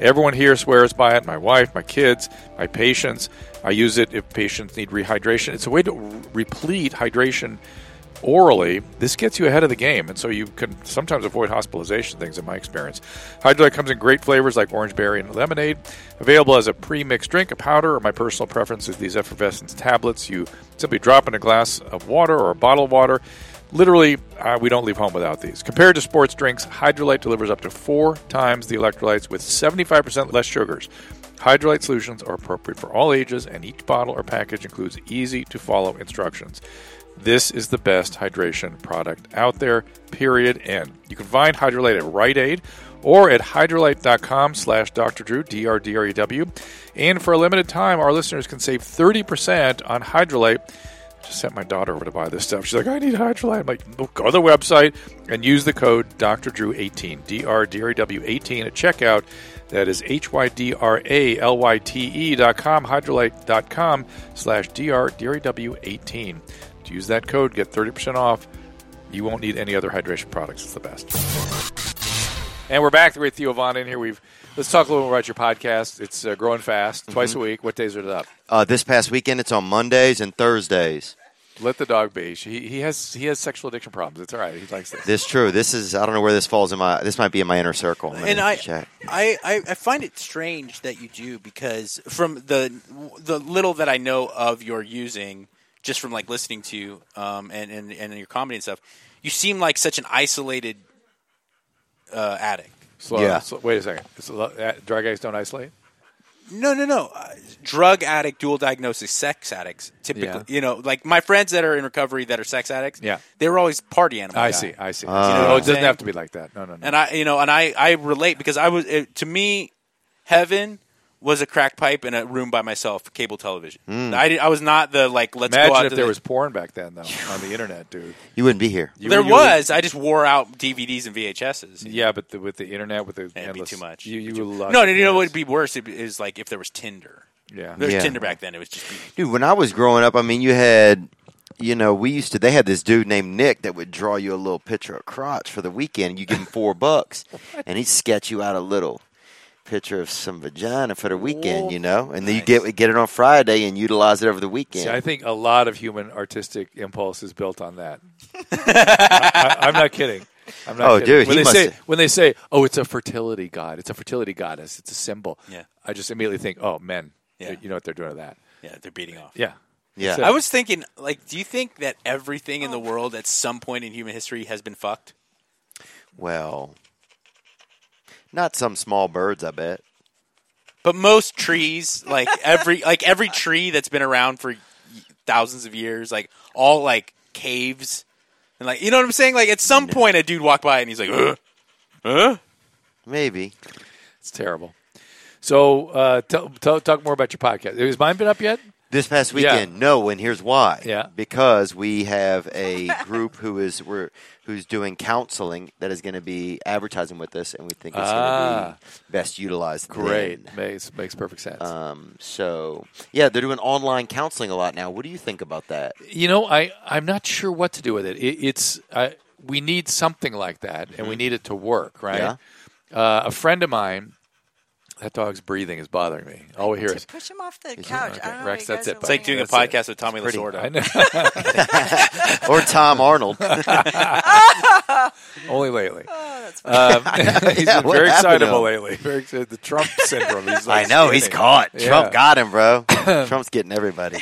Everyone here swears by it. My wife, my kids, my patients. I use it if patients need rehydration. It's a way to re- replete hydration orally. This gets you ahead of the game, and so you can sometimes avoid hospitalization things in my experience. Hydralyte comes in great flavors like orange berry and lemonade. Available as a pre-mixed drink, a powder, or my personal preference is these effervescence tablets. You simply drop in a glass of water or a bottle of water. Literally, uh, we don't leave home without these. Compared to sports drinks, Hydralyte delivers up to four times the electrolytes with seventy-five percent less sugars. Hydralyte solutions are appropriate for all ages, and each bottle or package includes easy-to-follow instructions. This is the best hydration product out there, period, end. You can find Hydralyte at Rite Aid or at hydralyte.com slash Dr. Drew, D R D R E W. And for a limited time, our listeners can save thirty percent on Hydralyte. I just sent my daughter over to buy this stuff. She's like, I need Hydralyte. I'm like, well, go to the website and use the code D R Drew eighteen, D R D R E W eighteen at checkout. That is H Y D R A L Y T E dot com, hydralyte.com slash D R D R E W eighteen. To use that code, get thirty percent off. You won't need any other hydration products. It's the best. And we're back with Theo Von in here. We've Let's talk a little more about your podcast. It's uh, growing fast, twice mm-hmm. a week. What days are it up? Uh, this past weekend, it's on Mondays and Thursdays. Let the dog be. He, he has he has sexual addiction problems. It's all right. He likes this. This is true. This is I don't know where this falls in my. This might be in my inner circle. And I, I, I, I find it strange that you do because from the the little that I know of your using, just from like listening to you um, and, and and your comedy and stuff, you seem like such an isolated uh, addict. Slow, yeah. Slow, wait a second. Is it, drug addicts don't isolate? No, no, no. Uh, drug addict, dual diagnosis, sex addicts. Typically, yeah. you know, like my friends that are in recovery that are sex addicts. Yeah, they were always party animals. I guy. see, I see. Uh, you know, no, it doesn't saying? have to be like that. No, no, no. And I, you know, and I, I relate because I was it, to me, heaven was a crack pipe in a room by myself, cable television. Mm. I, I was not the like. Let's Imagine go out if to there the, was porn back then, though, on the internet, dude. You wouldn't be here. You, there you was. Would, I just wore out D V Ds and V H Ss. Yeah, but the, with the internet, with the it'd endless, be too much. You, you too, would no, no, you know what would be worse is like if there was Tinder. Yeah, if there was yeah. Tinder back then. It was just dude. When I was growing up, I mean, you had. You know, we used to. They had this dude named Nick that would draw you a little picture of crotch for the weekend. You give him four bucks, and he'd sketch you out a little picture of some vagina for the weekend, Whoa. you know, and then nice. you get get it on Friday and utilize it over the weekend. See, I think a lot of human artistic impulse is built on that. I, I, I'm not kidding. I'm not oh, kidding. dude, when he they say have... when they say, "Oh, it's a fertility god," it's a fertility goddess. It's a symbol. Yeah, I just immediately think, "Oh, men." Yeah. You know what they're doing to that? Yeah, they're beating off. Yeah. Yeah. I was thinking, like, do you think that everything in the world at some point in human history has been fucked? Well, not some small birds, I bet. But most trees, like every like every tree that's been around for thousands of years, like all like caves, and like you know what I'm saying? Like at some no. point, a dude walked by and he's like, "Huh, huh?" Maybe. It's terrible. So, uh, tell, tell, talk more about your podcast. Has mine been up yet? This past weekend, yeah. no, and here's why. Yeah. Because we have a group who is we're who's doing counseling that is going to be advertising with us, and we think it's ah, going to be best utilized. Great, then. makes makes perfect sense. Um, so yeah, they're doing online counseling a lot now. What do you think about that? You know, I I'm not sure what to do with it. it it's I, we need something like that, and mm-hmm. we need it to work, right? Yeah. Uh, a friend of mine. That dog's breathing is bothering me. All we hear is... Push him off the couch. Okay. I don't know Rex, that's it. It's like doing a podcast it. with Tommy Lasorda. Or Tom Arnold. Only lately. Oh, that's funny. Um, he's yeah, been very excitable lately. Very, the Trump syndrome. He's like I know. spinning. He's caught. Yeah. Trump got him, bro. Trump's getting everybody.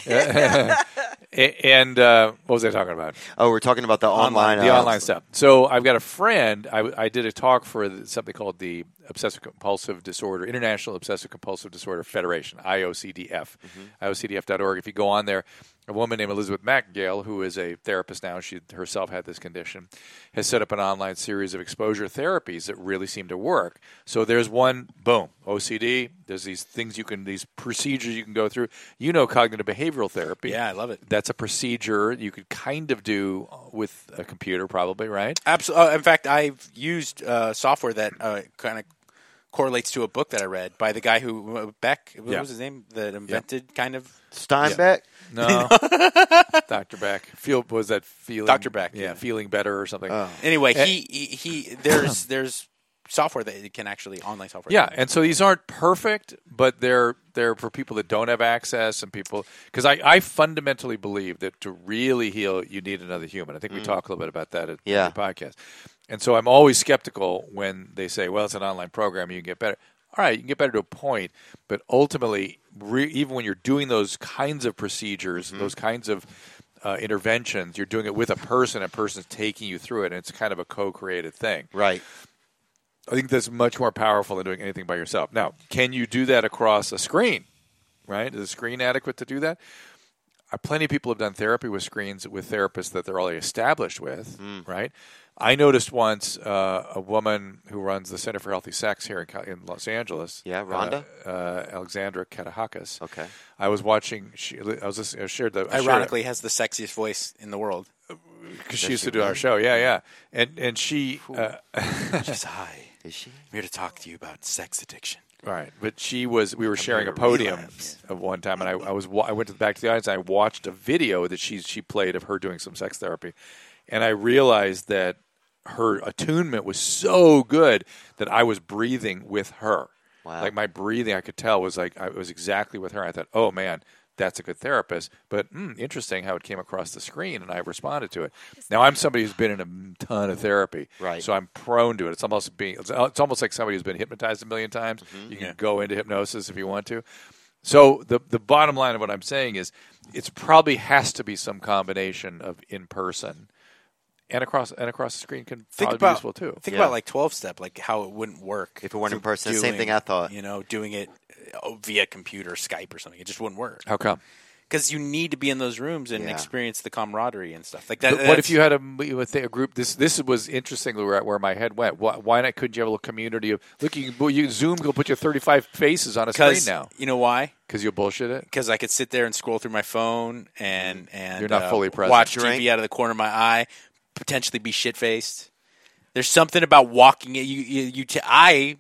And uh, what was I talking about? Oh, we're talking about the online, the uh, online stuff. So I've got a friend. I, I did a talk for something called the Obsessive Compulsive Disorder International Obsessive Compulsive Disorder Federation, I O C D F, mm-hmm. I O C D F dot org. If you go on there, a woman named Elizabeth McGill, who is a therapist now, she herself had this condition, has set up an online series of exposure therapies that really seem to work. So there's one, boom, O C D. There's these things you can, these procedures you can go through. You know, cognitive behavioral therapy. Yeah, I love it. That's a procedure you could kind of do with a computer, probably, right? Absolutely. Uh, in fact, I've used uh, software that uh, kind of correlates to a book that I read by the guy who uh, Beck. What yeah. was his name? That invented yeah. kind of Steinbeck. Yeah. No, Doctor Beck. Feel was that feeling? Doctor Beck. Yeah, feeling better or something. Oh. Anyway, and, he, he he. There's there's software that it can actually online software. Yeah, and so these aren't perfect, but they're they're for people that don't have access and people because I, I fundamentally believe that to really heal you need another human. I think we talk a little bit about that at Yeah. the podcast. And so I'm always skeptical when they say, well, it's an online program, you can get better. All right, you can get better to a point, but ultimately, re- even when you're doing those kinds of procedures, those kinds of uh, interventions, you're doing it with a person, a person's taking you through it, and it's kind of a co-created thing. Right. I think that's much more powerful than doing anything by yourself. Now, can you do that across a screen? Right? Is the screen adequate to do that? Uh, plenty of people have done therapy with screens with therapists that they're already established with. Right? I noticed once uh, a woman who runs the Center for Healthy Sex here in, Cal- in Los Angeles. Yeah, Rhonda? Uh, uh, Alexandra Katahakis. Okay. I was watching. She, I was listening, I shared the. I shared- Ironically, has the sexiest voice in the world. because she used to do our show. Yeah, yeah, and and she. Uh, Just hi. Is she? I'm here to talk to you about sex addiction. Right, but she was. We were sharing a here to podium relapse. of one time, and I, I was. wa- I went to the back to the audience. And I watched a video that she she played of her doing some sex therapy, and I realized that her attunement was so good that I was breathing with her. Wow. Like my breathing, I could tell was like I it was exactly with her. I thought, oh man, that's a good therapist. But mm, interesting how it came across the screen, and I responded to it. Now I'm somebody who's been in a ton of therapy, Right. so I'm prone to it. It's almost being it's, it's almost like somebody who's been hypnotized a million times. You can Yeah. go into hypnosis if you want to. So the the bottom line of what I'm saying is, it's probably has to be some combination of in person and across and across the screen can Think probably about be useful too. Think Yeah. about like twelve step, like how it wouldn't work If it weren't in for person. Same thing I thought. You know, doing it uh, via computer, Skype, or something. It just wouldn't work How come? because you need to be in those rooms and Yeah. experience the camaraderie and stuff like that. But what if that's- you had a, with a group? This this was interestingly where, where my head went. Why, why not? Couldn't you have a little community of look? You, can- you Zoom will put your thirty-five faces on a screen Because now you know why? because you'll bullshit it. Because I could sit there and scroll through my phone and and You're not uh, fully present. watch Drink. T V out of the corner of my eye, potentially be shit faced. There's something about walking it. You, you, you t- I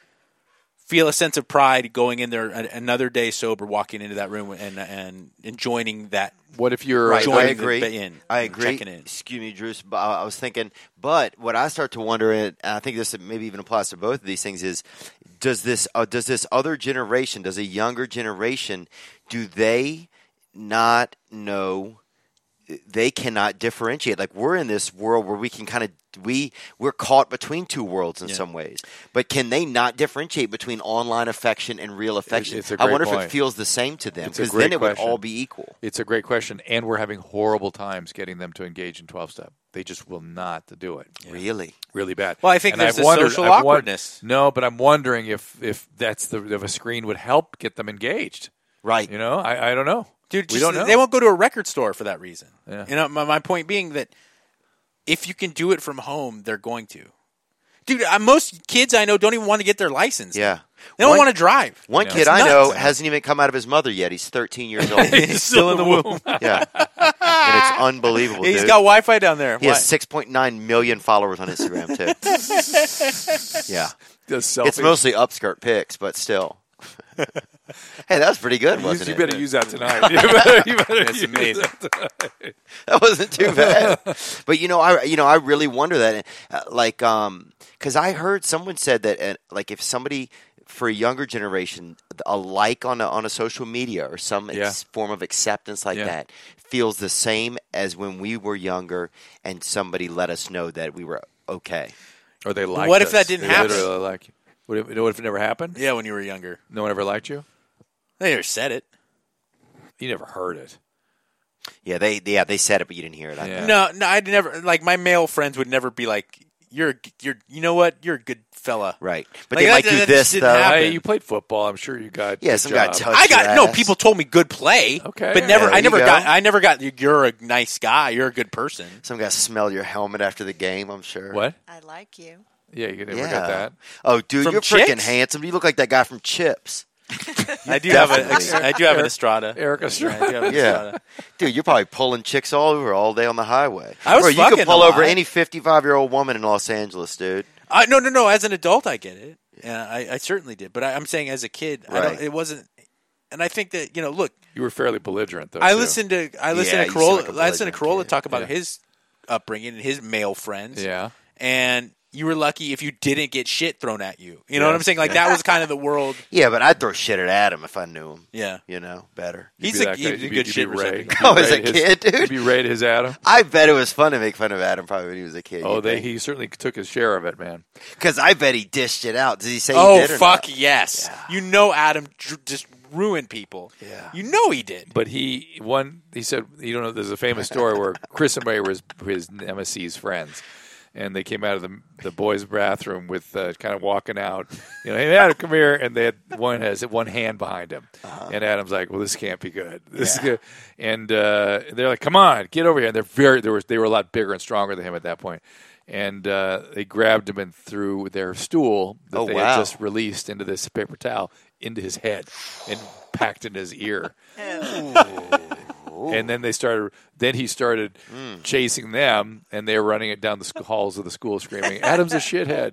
feel a sense of pride going in there a, another day sober, walking into that room and and enjoying that. What if you're Right, joining I the agree. bit in, I and agree. checking in. Excuse me, Drew. But I I was thinking, but what I start to wonder, and I think this maybe even applies to both of these things, is does this uh, does this other generation, does a younger generation, do they not know? They cannot differentiate. Like we're in this world where we can kind of we we're caught between two worlds in Yeah. some ways. But can they not differentiate between online affection and real affection? it's a I great wonder if point. it feels the same to them It's a because great then it would question. all be equal. It's a great question, and we're having horrible times getting them to engage in twelve step. They just will not do it. Really? Really bad. Well, I think And there's I've the wondered- social I've won- awkwardness. no, but I'm wondering if if that's the if a screen would help get them engaged. Right. You know, I, I don't know. Dude, we just, don't know. they won't go to a record store for that reason. Yeah. You know, my, my point being that if you can do it from home, they're going to. Dude, uh, most kids I know don't even want to get their license. Yeah. They don't One- want to drive. One know. kid It's I know nuts. hasn't even come out of his mother yet. He's thirteen years old. He's still in the womb. Yeah. And it's unbelievable, He's dude. got Wi-Fi down there. he Why? has six point nine million followers on Instagram, too. Yeah. Just selfies. It's mostly upskirt pics, but still. Hey, that was pretty good, wasn't you it? better use that tonight. You better, you better That's use amazing. that. That wasn't too bad. But you know, I you know I really wonder that, uh, like, um, because I heard someone said that, uh, like, if somebody for a younger generation, a like on a, on a social media or some Yeah. ex- form of acceptance like Yeah. that feels the same as when we were younger and somebody let us know that we were okay. Or they liked What if us. that didn't They happen? literally like you. What if, what if it never happened? Yeah, when you were younger. No one ever liked you? They never said it. You never heard it. Yeah, they yeah they said it, but you didn't hear it. I Yeah. bet. No, no, I'd never, like, my male friends would never be like, you're, you're, you know what? You're a good fella. Right, but Like, they that- might do that this didn't though. happen. Hey, you played football. I'm sure you got Yeah, good some guy job. touched I got, your no, ass. people told me good play. Okay. But never, There I you never go. got, I never got, you're a nice guy. You're a good person. Some guy smelled your helmet after the game. I'm sure. What? I like you. Yeah, you never Yeah. got that. Oh, dude, From you're freaking Chicks? handsome. You look like that guy from Chips. I do have a, Definitely. I do have an Estrada. Eric Yeah, Estrada. I do have an Yeah. Estrada. Dude, you're probably pulling chicks all over all day on the highway. I was Bro, you fucking could pull a over lot. any fifty-five-year-old woman in Los Angeles, dude. Uh, no, no, no. As an adult, I get it. Yeah, I, I certainly did. But I, I'm saying, as a kid, I Right. don't, it wasn't. And I think that, you know, look, You were fairly belligerent, though. I too. listened to I listened Yeah, to you Corolla. seem like a I listened to belligerent Corolla kid. talk about Yeah. his upbringing and his male friends. Yeah. And you were lucky if you didn't get shit thrown at you. You know what I'm Yes. saying? Like that was kind of the world. Yeah, but I'd throw shit at Adam if I knew him. Yeah. You know, better. You'd He's be a, that he's guy. a You'd be- good you'd shit be Ray. receptacle. Oh, as a You'd be kid, Ray- dude. You'd be Ray to his Adam. I bet it was fun to make fun of Adam probably when he was a kid. Oh, they, he certainly took his share of it, man. Because I bet he dished it out. Did he say Oh he did or fuck not? yes! You know Adam dr- just ruined people. Yeah. You know he did. But he one he said, you don't know, there's a famous story where Chris and Ray were his, his M S C's friends. And they came out of the the boys' bathroom with uh, kind of walking out, you know, hey Adam, come here, and they had one has one hand behind him, uh-huh. and Adam's like, well, this can't be good. This yeah. is good, and uh, they're like, come on, get over here. And they're very they were they were a lot bigger and stronger than him at that point, and uh, they grabbed him and threw their stool that oh, they wow. had just released into this paper towel into his head and packed in his ear. And then they started. Then he started mm. chasing them, and they were running it down the sc- halls of the school, screaming, "Adam's a shithead!"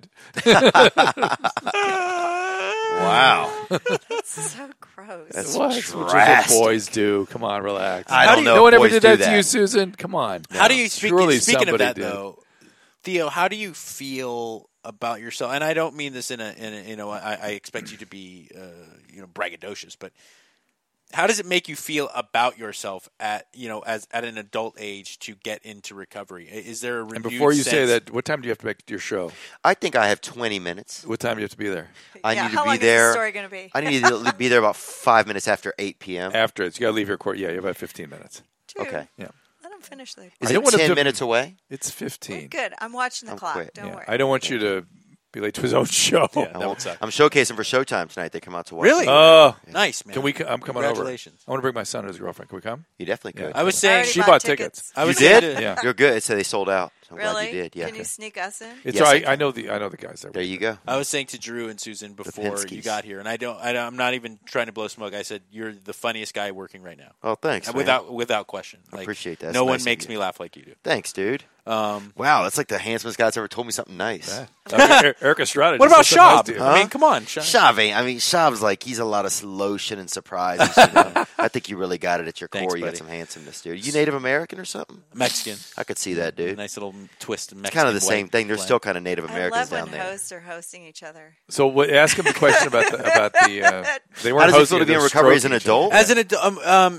Wow, That's so gross. That's what? That's drastic. what boys do. Come on, relax. I How don't do you, know No if one ever boys did do that, that. to you, Susan. Come on. How do you speak, Surely speaking of somebody that did. though, Theo? How do you feel about yourself? And I don't mean this in a, in a you know, I, I expect you to be, uh, you know, braggadocious, but how does it make you feel about yourself at you know as at an adult age to get into recovery? Is there a renewed And before you sense? say that, what time do you have to make your show? I think I have twenty minutes. What time do you have to be there? I yeah, need to how be long there. is the story going to be? I need to be there about five minutes after eight p.m. After it's you got to leave your court. Yeah, you have about fifteen minutes. Dude, Okay. Yeah, let him finish the. Is I don't it wanna ten do- minutes away? it's fifteen. Good. I'm watching the I'm clock. quick. Don't Yeah, worry. I don't want you to be late to his own show. Yeah, I that won't- would suck. I'm showcasing for Showtime tonight. They come out to watch. Really? it. Oh, Nice man. can we? c- I'm coming over. Congratulations. I want to bring my son and his girlfriend. Can we come? You definitely Yeah. could. I was I saying already she bought bought tickets. tickets. I You was did? saying to- Yeah. You're good. It said they sold out. So I'm Really? glad you did. Yeah. Can you sneak us in? It's Yes, all I right. can. I know the I know the guys there. There you go. I was saying to Drew and Susan before you Pinskys. got here, and I don't. I don't I'm not even trying to blow smoke. I said you're the funniest guy working right now, Oh, thanks. man. without without question. Like, appreciate that. No It's one nice of makes you. me laugh like you do. Thanks, dude. Um, Wow, that's like the handsomest guy's ever told me something nice. Yeah. Eric Estrada. what just about said something nice Shab? to you. Huh? I mean, come on, Shab. Shav ain't. I mean, Shav's like he's a lot of lotion and surprises. You know? I think you really got it at your Thanks, core. You got buddy. some handsomeness, dude. You Native American or something? Mexican. I could see that, dude. Nice little twist. It's kind of the same white thing. There's blend. still kind of Native I Americans love when down there. hosts are hosting each other. So what, ask him the question about the about the. Uh, they weren't How does it hosting feel to be they're in recovery as an stroking each other. adult? As an ad- um, um,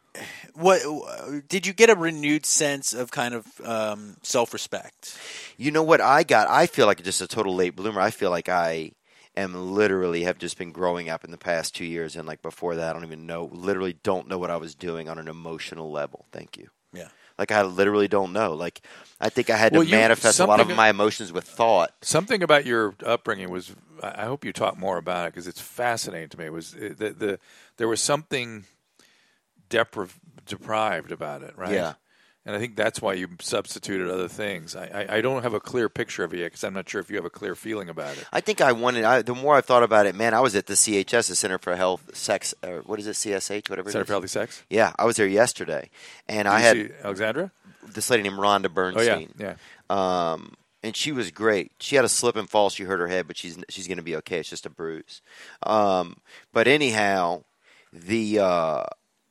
what did you get a renewed sense of kind of um, self respect? You know what I got? I feel like just a total late bloomer. I feel like I am literally have just been growing up in the past two years, and like before that, I don't even know. Literally, don't know what I was doing on an emotional level. Thank you. Yeah. Like I literally don't know. Like I think I had to Well, you- manifest a lot of something- my emotions with thought. Something about your upbringing was. I I hope you talk more about it because it's fascinating to me. It was uh, the, the there was something depri- deprived about it, right? Yeah. And I think that's why you substituted other things. I, I, I don't have a clear picture of it yet because I'm not sure if you have a clear feeling about it. I think I wanted. I, the more I thought about it, man, I was at the C H S, the Center for Health, Sex, or what is it, C S H, whatever. it Center is. for Healthy Sex. Yeah, I was there yesterday, and Did I you had see Alexandra. this lady named Rhonda Oh Bernstein. yeah, yeah. Um, and she was great. She had a slip and fall. She hurt her head, but she's she's going to be okay. It's just a bruise. Um, but anyhow, the uh,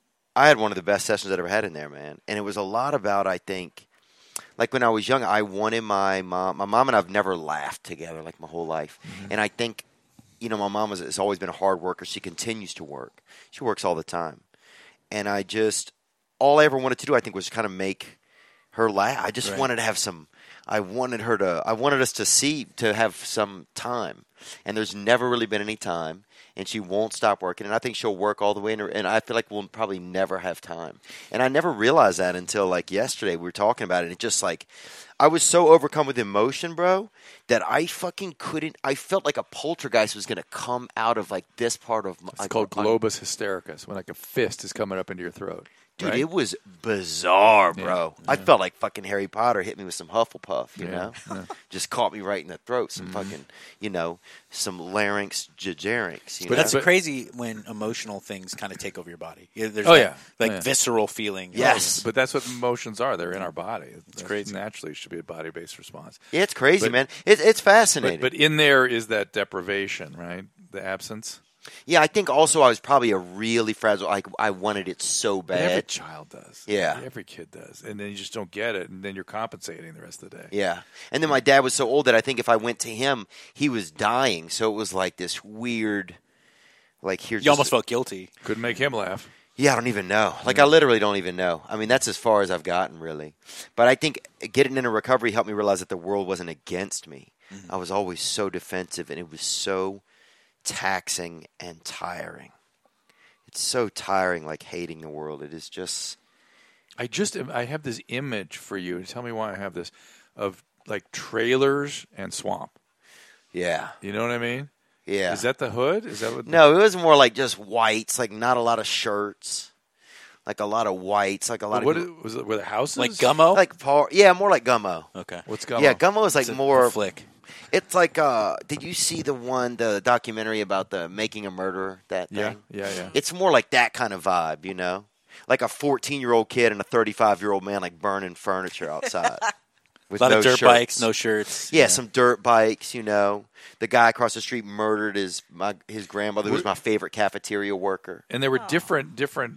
I had one of the best sessions I'd ever had in there, man. And it was a lot about, I think, like when I was young, I wanted my mom. My mom and I've never laughed together like my whole life. Mm-hmm. And I think, you know, my mom was, has always been a hard worker. She continues to work. She works all the time. And I just, all I ever wanted to do, I think, was kind of make her laugh. I just Right. wanted to have some. I wanted her to. I wanted us to see to have some time, and there's never really been any time. And she won't stop working, and I think she'll work all the way. In her, and I feel like we'll probably never have time. And I never realized that until like yesterday. We were talking about it, and it just like I was so overcome with emotion, bro, that I fucking couldn't. I felt like a poltergeist was going to come out of like this part of my. It's like, called on- globus hystericus, when like a fist is coming up into your throat. Dude, right? it was bizarre, Yeah, bro. I felt like fucking Harry Potter hit me with some Hufflepuff, you Yeah, know? yeah. Just caught me right in the throat. Some Mhm. fucking, you know, some larynx, jarynx, you But know? that's crazy when emotional things kind of take over your body. Yeah, There's Oh, that, yeah. like Oh, yeah. visceral feeling. Yes. But that's what emotions are. They're in our body. It's crazy. Naturally, it should be a body-based response. Yeah, it's crazy, But- man. It, it's fascinating. But, but in there is that deprivation, right? The absence. Yeah, I think also I was probably a really fragile. Like I wanted it so But every bad. child does. Yeah. Every kid does. And then you just don't get it, and then you're compensating the rest of the day. Yeah, and then my dad was so old that I think if I went to him, he was dying. So it was like this weird, like here's. You almost felt guilty. Couldn't make him laugh. Yeah, I don't even know. Like I literally don't even know. I mean, that's as far as I've gotten, really. But I think getting into recovery helped me realize that the world wasn't against me. Mm-hmm. I was always so defensive, and it was so taxing and tiring. It's so tiring, like hating the world. It is just. I just I have this image for you. Tell me why I have this of like trailers and swamp. Yeah. You know what I mean? Yeah. Is that the hood? Is that what? No, it was more like just whites, like not a lot of shirts, like a lot of whites, like a lot What of is, was it? Were the houses Like Gummo? like Paul. Yeah, more like Gummo. Okay. What's Gummo? Yeah, Gummo is like It's a- more a flick. It's like, uh, did you see the one, the documentary about the Making a Murderer? That thing? Yeah, yeah, yeah. It's more like that kind of vibe, you know, like a fourteen-year-old kid and a thirty-five-year-old man like burning furniture outside. With A lot no of dirt shirts. bikes, no shirts. Yeah, some dirt bikes, you know. The guy across the street murdered his my his grandmother, who was my favorite cafeteria worker. And there were different different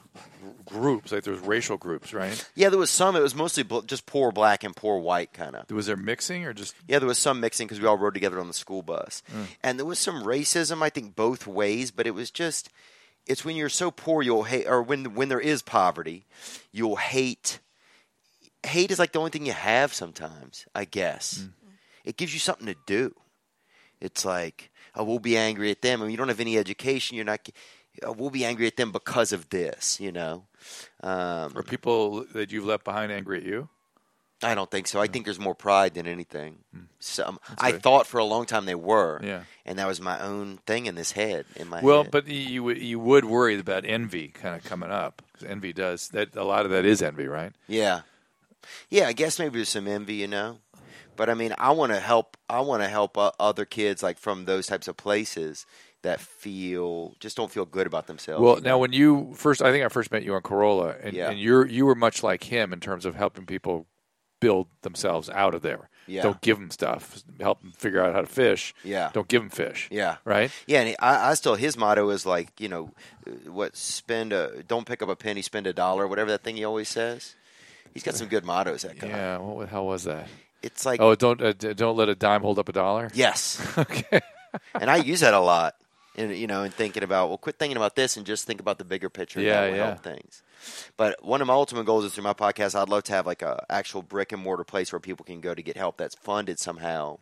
groups, like there was racial groups, right? Yeah, there was some. It was mostly bl- just poor black and poor white kind of. Was there mixing or just? Yeah, there was some mixing because we all rode together on the school bus. Mm. And there was some racism, I think, both ways, but it was just, it's when you're so poor, you'll hate, or when when there is poverty, you'll hate. Hate is like the only thing you have sometimes, I guess. Mm. It gives you something to do. It's like, oh, we'll be angry at them. I mean, you don't have any education. You're not, oh, we'll be angry at them because of this, you know. Um, Are people that you've left behind angry at you? I don't think so. I think there's more pride than anything. Some, I good. thought for a long time they were, Yeah. and that was my own thing in this head, in my Well, head. but you would- you would worry about envy kind of coming up. 'Cause envy does that. A lot of that is envy, right? yeah, yeah. I guess maybe there's some envy, you know. But I mean, I want to help. I want to help uh, other kids like from those types of places that feel just don't feel good about themselves. Well, you now know? when you first, I think I first met you on Corolla, and, Yeah. and you're you were much like him in terms of helping people build themselves out of there. Yeah. Don't give them stuff. Help them figure out how to fish. Yeah. Don't give them fish. Yeah. Right. Yeah, and he, I, I still his motto is like, you know, uh, what spend a don't pick up a penny, spend a dollar, whatever that thing he always says. He's got some good mottos. That guy. Yeah. What the hell was that? It's like, Oh, don't uh, d- don't let a dime hold up a dollar. yes, Okay. and I use that a lot. And you know, and thinking about well, quit thinking about this and just think about the bigger picture. And Yeah, that will yeah. help things. But one of my ultimate goals is through my podcast, I'd love to have like a actual brick and mortar place where people can go to get help that's funded somehow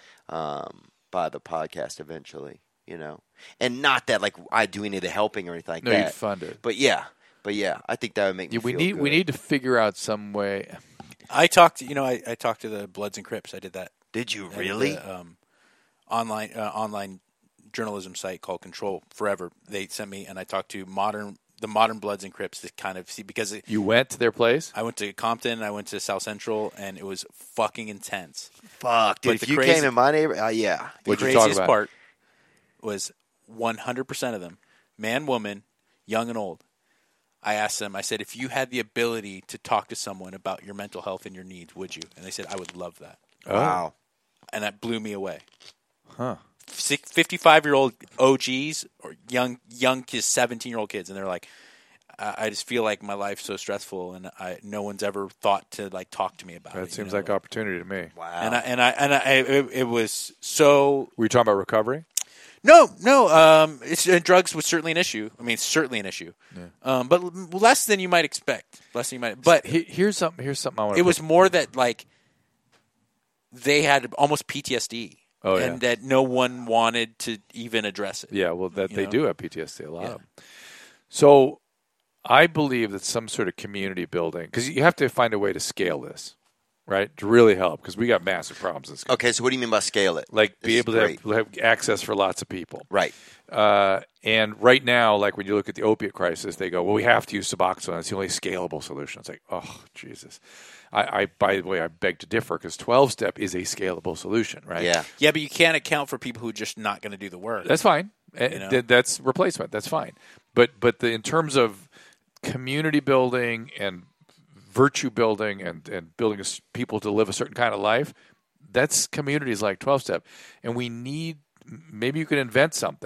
um, by the podcast eventually. You know, and not that like I do any of the helping or anything like No, that. you'd fund it. But yeah, but yeah, I think that would make me. Yeah, we feel need good. we need to figure out some way. I talked. You know, I, I talked to the Bloods and Crips. I did that. Did you I did really? the, um, online uh, online journalism site called Control Forever. They sent me, and I talked to modern the modern Bloods and Crips to kind of see because it, You went to their place. I went to Compton, I went to South Central, and it was fucking intense. Fuck, dude! But If the you crazy- came in my neighborhood, uh, yeah, The What'd you talk craziest about? part was one hundred percent of them, man, woman, young and old. I asked them, I said, if you had the ability to talk to someone about your mental health and your needs, would you? And they said, I would love that. wow. And that blew me away. Huh. fifty-five-year-old O Gs or young, young kids, seventeen-year-old kids, and they're like, I, I just feel like my life's so stressful, and I, no one's ever thought to like talk to me about it. That you seems know? like opportunity to me. Wow. And I and I and I, it, it was so. Were you talking about recovery? No, no. Um, it's uh, drugs was certainly an issue. I mean, certainly an issue. Um, but l- less than you might expect. Less than you might. But He- here's something. Here's something I want. it was more that like they had almost P T S D, Oh, yeah. and that no one wanted to even address it. Yeah, well, that You they know? do have P T S D, a lot Yeah. of them. So, I believe that some sort of community building, because you have to find a way to scale this, right, to really help, because we got massive problems in this country. Okay, so what do you mean by scale it? Like This be is able to great. have, have access for lots of people. Right. Uh, and right now, like when you look at the opiate crisis, they go, well, we have to use Suboxone. It's the only scalable solution. It's like, oh, Jesus. I, I by the way, I beg to differ because twelve-step is a scalable solution, right? Yeah. Yeah, but you can't account for people who are just not going to do the work. That's fine. Uh, You know? th- That's replacement. That's fine. But but the, in terms of community building and virtue building and, and building a s people to live a certain kind of life, that's communities like twelve-step. And we need, maybe you could invent something.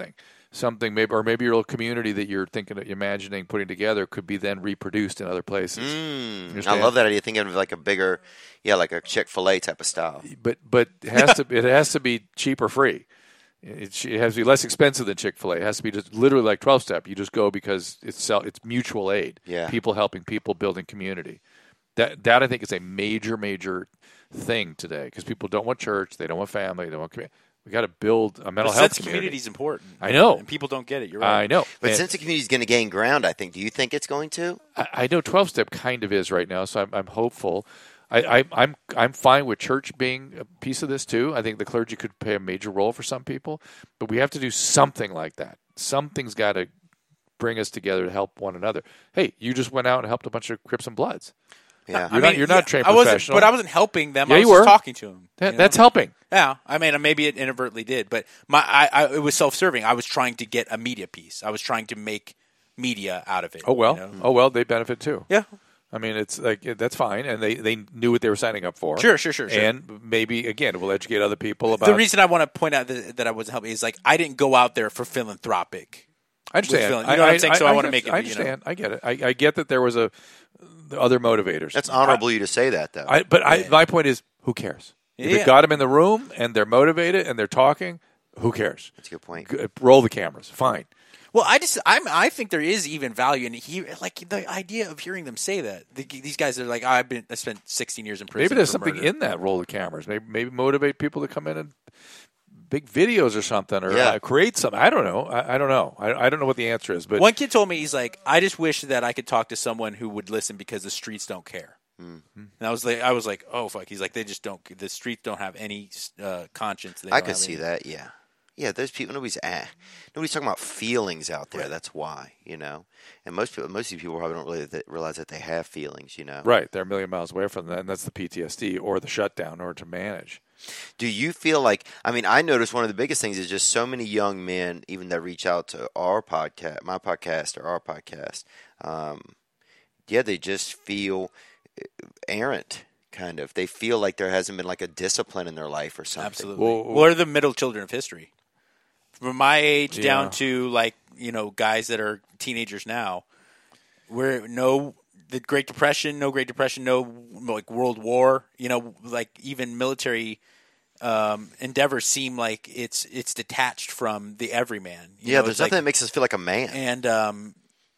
something, maybe, or maybe your little community that you're thinking, imagining putting together could be then reproduced in other places. Mm, I love that idea. Thinking of like a bigger, yeah, like a Chick-fil-A type of style. But but it has to it has to be cheap or free. It, it has to be less expensive than Chick-fil-A. It has to be just literally like twelve-step. You just go because it's sell, it's mutual aid. Yeah. People helping people, building community. That that I think is a major major thing today because people don't want church, they don't want family, they don't want community. We got to build a mental but health sense community. Community is important. I know, and people don't get it. You're right. I know, But and since the community is going to gain ground, I think. Do you think it's going to? I, I know twelve-step kind of is right now, so I'm, I'm hopeful. I, I, I'm I'm fine with church being a piece of this too. I think the clergy could play a major role for some people, but we have to do something like that. Something's got to bring us together to help one another. Hey, you just went out and helped a bunch of Crips and Bloods. Yeah. You're not- you're not trained I wasn't, professional. but I wasn't helping them. Yeah, I was you were. just talking to them. That, you know? that's helping. Yeah, I mean, maybe it inadvertently did, but my, I, I, it was self-serving. I was trying to get a media piece. I was trying to make media out of it. Oh well, you know? oh well, they benefit too. Yeah. I mean, it's like that's fine, and they, they knew what they were signing up for. Sure, sure, sure, sure. And maybe again, we'll educate other people about The reason I want to point out that, that I wasn't helping is like I didn't go out there for philanthropic. I understand. with feeling- you know what I'm saying? So I wanna get- make it, I you know. understand. I get it. I, I get that there was a the other motivators. That's honorable of you to say that, though. I, but I, my point is, who cares? If Yeah. it got them in the room and they're motivated and they're talking, who cares? That's a good point. G- Roll the cameras. Fine. Well, I just I'm I think there is even value in he like the idea of hearing them say that the, these guys are like oh, I've been I spent sixteen years in prison. Maybe there's for something murder. in that. Roll the cameras. Maybe maybe motivate people to come in and big videos or something, or Yeah. uh, create something. I don't know. I, I don't know. I, I don't know what the answer is. But One kid told me he's like I just wish that I could talk to someone who would listen because the streets don't care. Mm-hmm. And I was like I was like oh fuck he's like they just don't the streets don't have any uh, conscience. They I don't could have see any- that. Yeah, yeah. There's people. Nobody's ah, nobody's talking about feelings out there. That's why, you know. And most people, most of these people probably don't really th- realize that they have feelings. You know. right, they're a million miles away from that, and that's the P T S D or the shutdown in order to manage. Do you feel like? I mean, I noticed one of the biggest things is just so many young men, even that reach out to our podcast, my podcast, or our podcast. Um, yeah, they just feel errant, kind of. They feel like there hasn't been like a discipline in their life or something. Absolutely. Well- What are the middle children of history? From my age Yeah. down to like you know guys that are teenagers now, we're no the Great Depression, no Great Depression, no like World War. You know, like even military um, endeavors seem like it's it's detached from the everyman. You Yeah, know, there's it's nothing like- that makes us feel like a man. and um,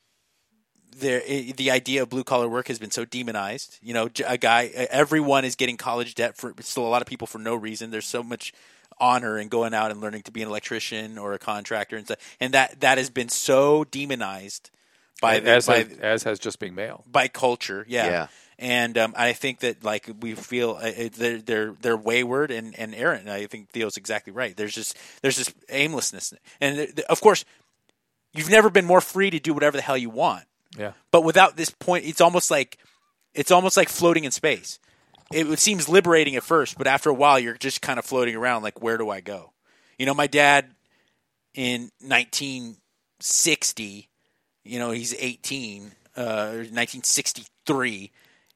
there i the idea of blue collar work has been so demonized. You know, j- a guy, everyone is getting college debt for still a lot of people for no reason. There's so much honor in going out and learning to be an electrician or a contractor and stuff, and that that has been so demonized by the, as by, has, as has just being male. by culture. Yeah. Yeah. And um, I think that like we feel uh, it- they're they're they're wayward and, and errant. And I think Theo's exactly right. There's just there's this aimlessness, and th- th- of course, you've never been more free to do whatever the hell you want. Yeah. But without this point, it's almost like it's almost like floating in space. It, it seems liberating at first, but after a while, you're just kind of floating around. Like, where do I go? You know, my dad in nineteen sixty, you know, he's eighteen, uh, or nineteen sixty-three.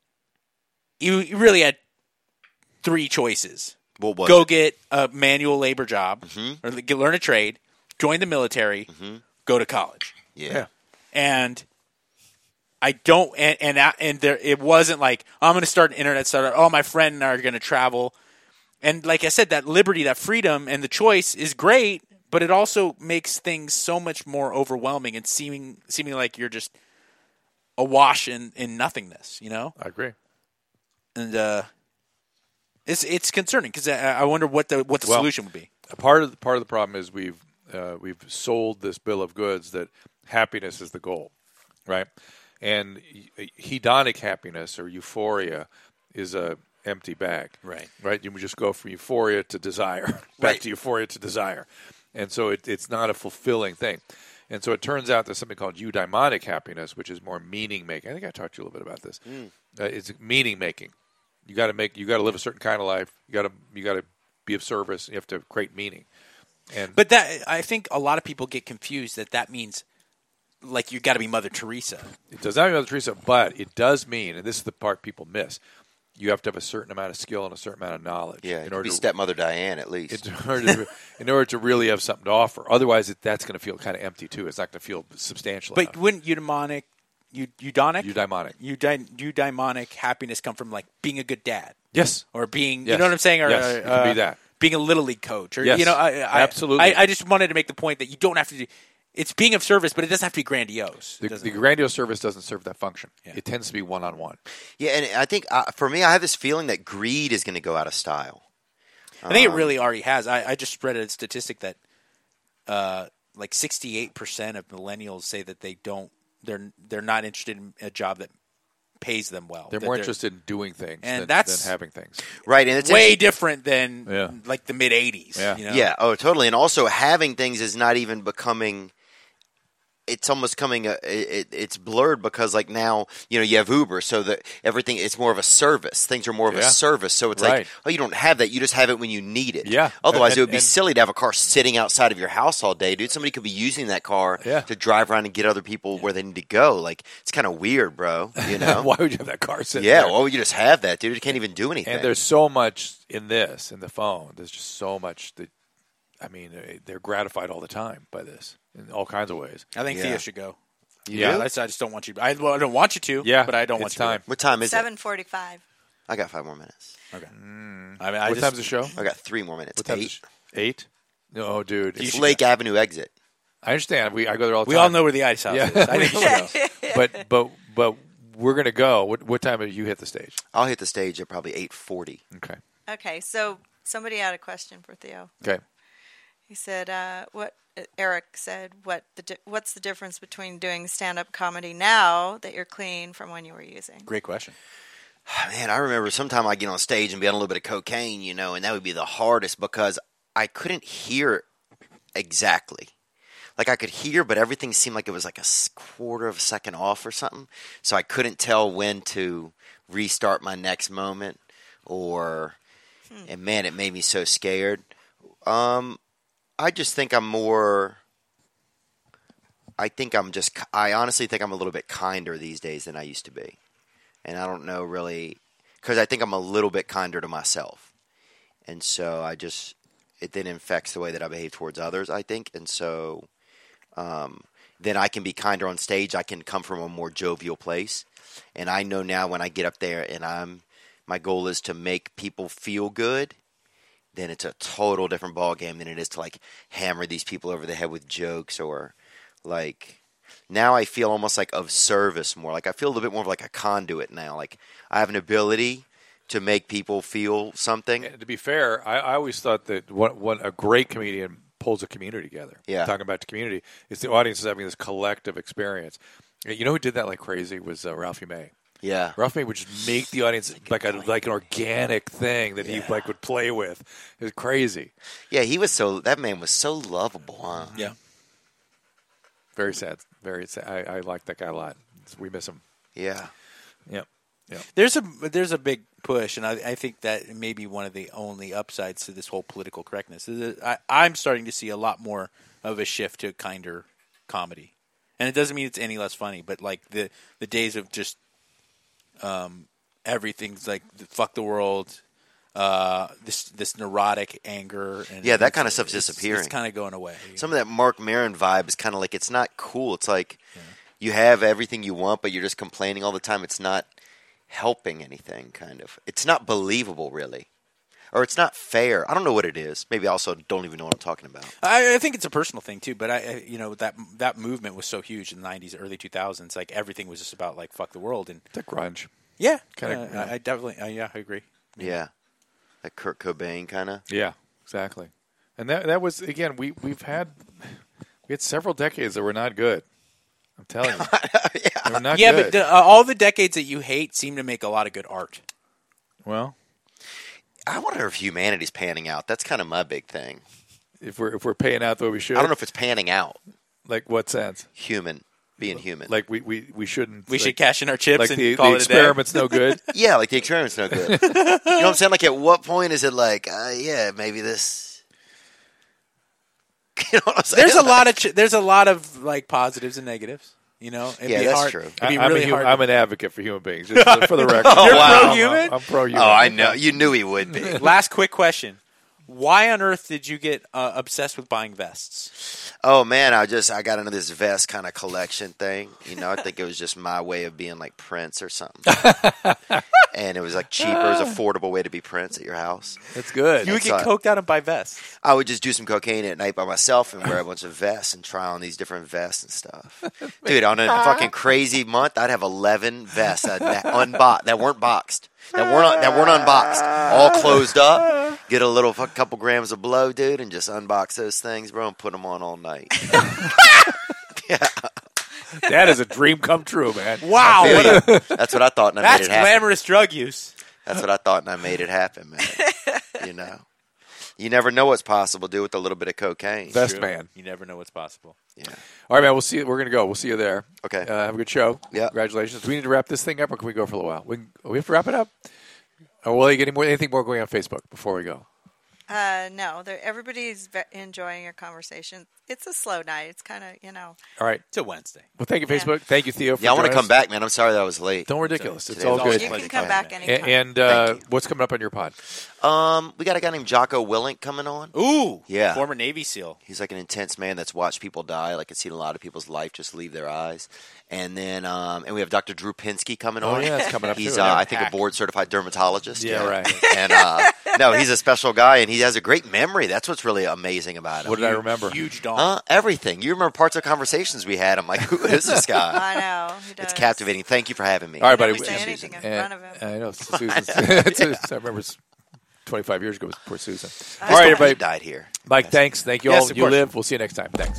He, he really had three choices: What was go it? get a manual labor job, or get, learn a trade, join the military, go to college. Yeah. Yeah. And I don't, and and, I- and there, it wasn't like oh, I'm going to start an internet startup. Oh, my friend and I are going to travel, and like I said, that liberty, that freedom, and the choice is great, but it also makes things so much more overwhelming and seeming seeming like you're just awash in, in nothingness. You know, I agree. and uh, it's it's concerning because I, I wonder what the what the Well, solution would be. A part of the, part of the problem is we've uh, we've sold this bill of goods that happiness is the goal, right? And hedonic happiness or euphoria is a empty bag, Right. Right. You just go from euphoria to desire, back Right. to euphoria to desire, and so it, it's not a fulfilling thing. And so it turns out there's something called eudaimonic happiness, which is more meaning making. I think I talked to you a little bit about this. Uh, it's meaning making. You got to make. You got to live a certain kind of life. You got to. You got to be of service. You have to create meaning. And But that I think a lot of people get confused that that means like you got to be Mother Teresa. it does not mean Mother Teresa, but it does mean, and this is the part people miss, you have to have a certain amount of skill and a certain amount of knowledge. Yeah, in it could order be to, stepmother Diane at least. in order to, in order to really have something to offer. Otherwise, it, that's going to feel kind of empty too. It's not going to feel substantial. But enough. wouldn't eudaimonic, eu- eudonic, Eudaimonic. Eudi- eudaimonic happiness come from like being a good dad Yes. or being, you Yes. know what I'm saying, or Yes, uh, it can be uh, that. being a little league coach, or Yes, you know, I, I, absolutely. I, I just wanted to make the point that you don't have to do. It's being of service, but it doesn't have to be grandiose. The, It doesn't- the grandiose service doesn't serve that function. Yeah. It tends to be one-on-one. Yeah, and I think uh, for me, I have this feeling that greed is going to go out of style. I think Um, it really already has. I, I just read a statistic that uh, like sixty-eight percent of millennials say that they don't. They're they're not interested in a job that pays them well. They're That more interested in doing things And than, that's- than having things. Right, and it's way interesting- different than Yeah. like the mid eighties. Yeah. you know? Yeah, oh, totally. And also, having things is not even becoming. It's almost coming. A, it, it's blurred because, like now, you know, you have Uber, so that everything it's more of a service. Things are more of Yeah. a service. So it's Right. like, oh, you don't have that. You just have it when you need it. Yeah. Otherwise, And- it would be and- silly to have a car sitting outside of your house all day, dude. Somebody could be using that car Yeah. to drive around and get other people where they need to go. Like it's kind of weird, bro. You know? Why would you have that car sitting yeah. there? Why would you just have that, dude? You can't even do anything. And there's so much in this, in the phone. There's just so much that, I mean, uh, they're gratified all the time by this in all kinds of ways. I think Yeah. Thea should go. You Yeah, do? that's, I just don't want you. I, well, I don't want you to. Yeah, but I don't it's want you time. What time is Seven forty-five. it? I got five more minutes. to. Okay. I mean, I What just, time's the show? I got three more minutes. What time's the Eight. sh- Eight? No, dude. It's It's- Lake Avenue exit. I understand. We I go there all the We time. all know where the ice house Yeah. is. I think you should go. but but but we're gonna go. What what time did you hit the stage? I'll hit the stage at probably eight forty. Okay. Okay, so somebody had a question for Theo. Okay. He said, uh, "What?" Eric said, "What the di- what's the difference between doing stand-up comedy now that you're clean from when you were using?" Great question. Man, I remember sometime I'd get on stage and be on a little bit of cocaine, you know, and that would be the hardest because I couldn't hear exactly. Like I could hear, but everything seemed like it was like a s- quarter of a second off or something. So I couldn't tell when to restart my next moment or, and man, it made me so scared. Um, I just think I'm more, I think I'm just, I honestly think I'm a little bit kinder these days than I used to be. And I don't know really, because I think I'm a little bit kinder to myself. And so I just, it then infects the way that I behave towards others, I think. And so um, then I can be kinder on stage. I can come from a more jovial place. And I know now when I get up there and I'm, my goal is to make people feel good, then it's a total different ballgame than it is to like hammer these people over the head with jokes or like, now I feel almost like of service more. Like I feel a little bit more of like a conduit now. Like I have an ability to make people feel something. And to be fair, I, I always thought that what what a great comedian pulls a community together. Yeah. Talking about the community, it's the audience is having this collective experience. You know who did that like crazy was uh, Ralphie May. Yeah. Ralph May would just make the audience like a like an organic thing that he Yeah. like would play with. It was crazy. Yeah, he was so, that man was so lovable, huh? Yeah. Very sad. Very sad. I, I like that guy a lot. We miss him. Yeah. Yep. Yep. There's a there's a big push, and I, I think that may be one of the only upsides to this whole political correctness. Is that I, I'm starting to see a lot more of a shift to kinder comedy, and it doesn't mean it's any less funny. But like the the days of just um, everything's like fuck the world, uh, this this neurotic anger, and Yeah, that it's- kind of stuff's it's- disappearing. It's kind of going away. Some of that Mark Maron vibe is kind of like, it's not cool. It's like you have everything you want, but you're just complaining all the time. It's not helping anything, kind of. It's not believable, really. Or it's not fair. I don't know what it is. Maybe I also don't even know what I'm talking about. I, I think it's a personal thing too, but I, I, you know, that that movement was so huge in the nineties, early two thousands. Like everything was just about like fuck the world, and The grunge. yeah, Kinda, uh, yeah. I, I definitely, uh, yeah, I agree. Yeah. Like Kurt Cobain, kind of. Yeah, exactly. And that that was again we we've had we had several decades that were not good. I'm telling you, they were not Yeah, good. but the, uh, all the decades that you hate seem to make a lot of good art. well, I wonder if humanity's panning out. That's kind of my big thing. if we're if we're paying out the way we should, I don't know if it's panning out. like what sense? Human. Being human. Like we we, we shouldn't. We like, should cash in our chips like and the, call the it a day. experiment's no good. Yeah, like the experiment's no good. You know what I'm saying? Like at what point is it like, uh, yeah, maybe this... You know what I'm saying? There's a lot of ch- there's a lot of like positives and negatives. You know, it'd Yeah, be that's hard. true. It'd be I- I'm, really a hu- hard. I'm an advocate for human beings, just for the record. Oh, You're wow. pro-human? I'm, I'm pro-human. Oh, I know. You knew he would be. Last quick question: why on earth did you get uh, obsessed with buying vests? Oh man, I just I got into this vest kind of collection thing. You know, I think it was just my way of being like Prince or something. And it was like cheaper, it was affordable way to be Prince at your house. That's good. You would That's get all- coked out and buy vests. I would just do some cocaine at night by myself and wear a bunch of vests and try on these different vests and stuff. Dude, on a fucking crazy month, I'd have eleven vests that unbo- that weren't boxed, that weren't that weren't unboxed, all closed up. Get a little fuck, couple grams of blow, dude, and just unbox those things, bro, and put them on all night. Yeah. That is a dream come true, man. Wow, Feel what a, ya. That's what I thought, and I that's made it happen. glamorous drug use. That's what I thought, and I made it happen, man. You know, you never know what's possible, dude, with a little bit of cocaine. Vest True. man. You never know what's possible. Yeah. All right, man. We'll see. We're going to go. We'll see you there. Okay. Uh, have a good show. Yeah. Congratulations. Do we need to wrap this thing up, or can we go for a little while? We, can, we have to wrap it up? Or will you get any more, anything more going on Facebook before we go? Uh, no, they're- everybody's ve- enjoying your conversation. It's a slow night. It's kind of, you know. All right. It's a Wednesday. Well, thank you, Yeah. Facebook. Thank you, Theo. For Yeah, I want to joining come us. back, man. I'm sorry that I was late. Don't ridiculous. It's Today all was good. You pleasure can come coming, back man. anytime. And, and uh, Thank you. what's coming up on your pod? Um, we got a guy named Jocko Willink coming on. Ooh, Yeah. former Navy SEAL. He's like an intense man that's watched people die. Like, it's seen a lot of people's life just leave their eyes. And then, um, and we have Doctor Drew Pinsky coming Oh, on. yeah, it's coming up He's, too. uh, Yeah. I think, a Hack. board certified dermatologist. Yeah, right. And uh, no, he's a special guy, and he has a great memory. That's what's really amazing about him. What did I remember? Huge dong. Uh, everything. You remember parts of conversations we had. I'm like, who is this guy? I know. He does. It's captivating. Thank you for having me. All right, buddy. Never say And- anything in and- front of him. I know. Susan's, it's- I remember it's twenty-five years ago. It was poor Susan. I All right, He everybody. died here. Mike, thanks. Thank you Yes, all. of You course. live. We'll see you next time. Thanks.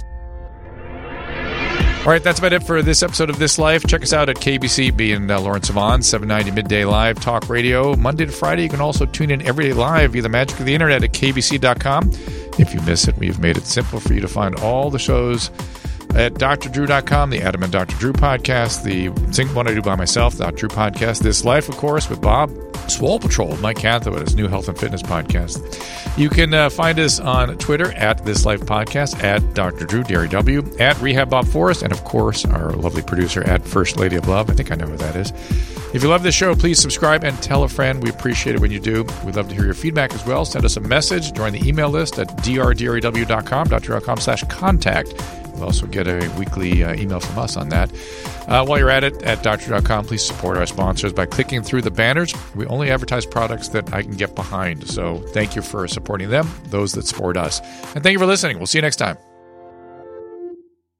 All right, that's about it for this episode of This Life. Check us out at K B C, being uh, Lawrence Savon, seven ninety Midday Live Talk Radio, Monday to Friday. You can also tune in every day live via the magic of the internet at K B C dot com. If you miss it, we've made it simple for you to find all the shows at D R Drew dot com, the Adam and Doctor Drew podcast, the Sing One I Do By Myself, the Doctor Drew podcast, This Life, of course, with Bob, Swole Patrol, Mike Catherwood, his new health and fitness podcast. You can uh, find us on Twitter at This Life Podcast, at Doctor Drew, Derry W, at Rehab Bob Forrest, and of course, our lovely producer at First Lady of Love. I think I know who that is. If you love this show, please subscribe and tell a friend. We appreciate it when you do. We'd love to hear your feedback as well. Send us a message. Join the email list at d r d r w dot com, doctor.com slash contact. You'll also get a weekly uh, email from us on that. Uh, while you're at it, at doctor dot com, please support our sponsors by clicking through the banners. We only advertise products that I can get behind. So thank you for supporting them, those that support us. And thank you for listening. We'll see you next time.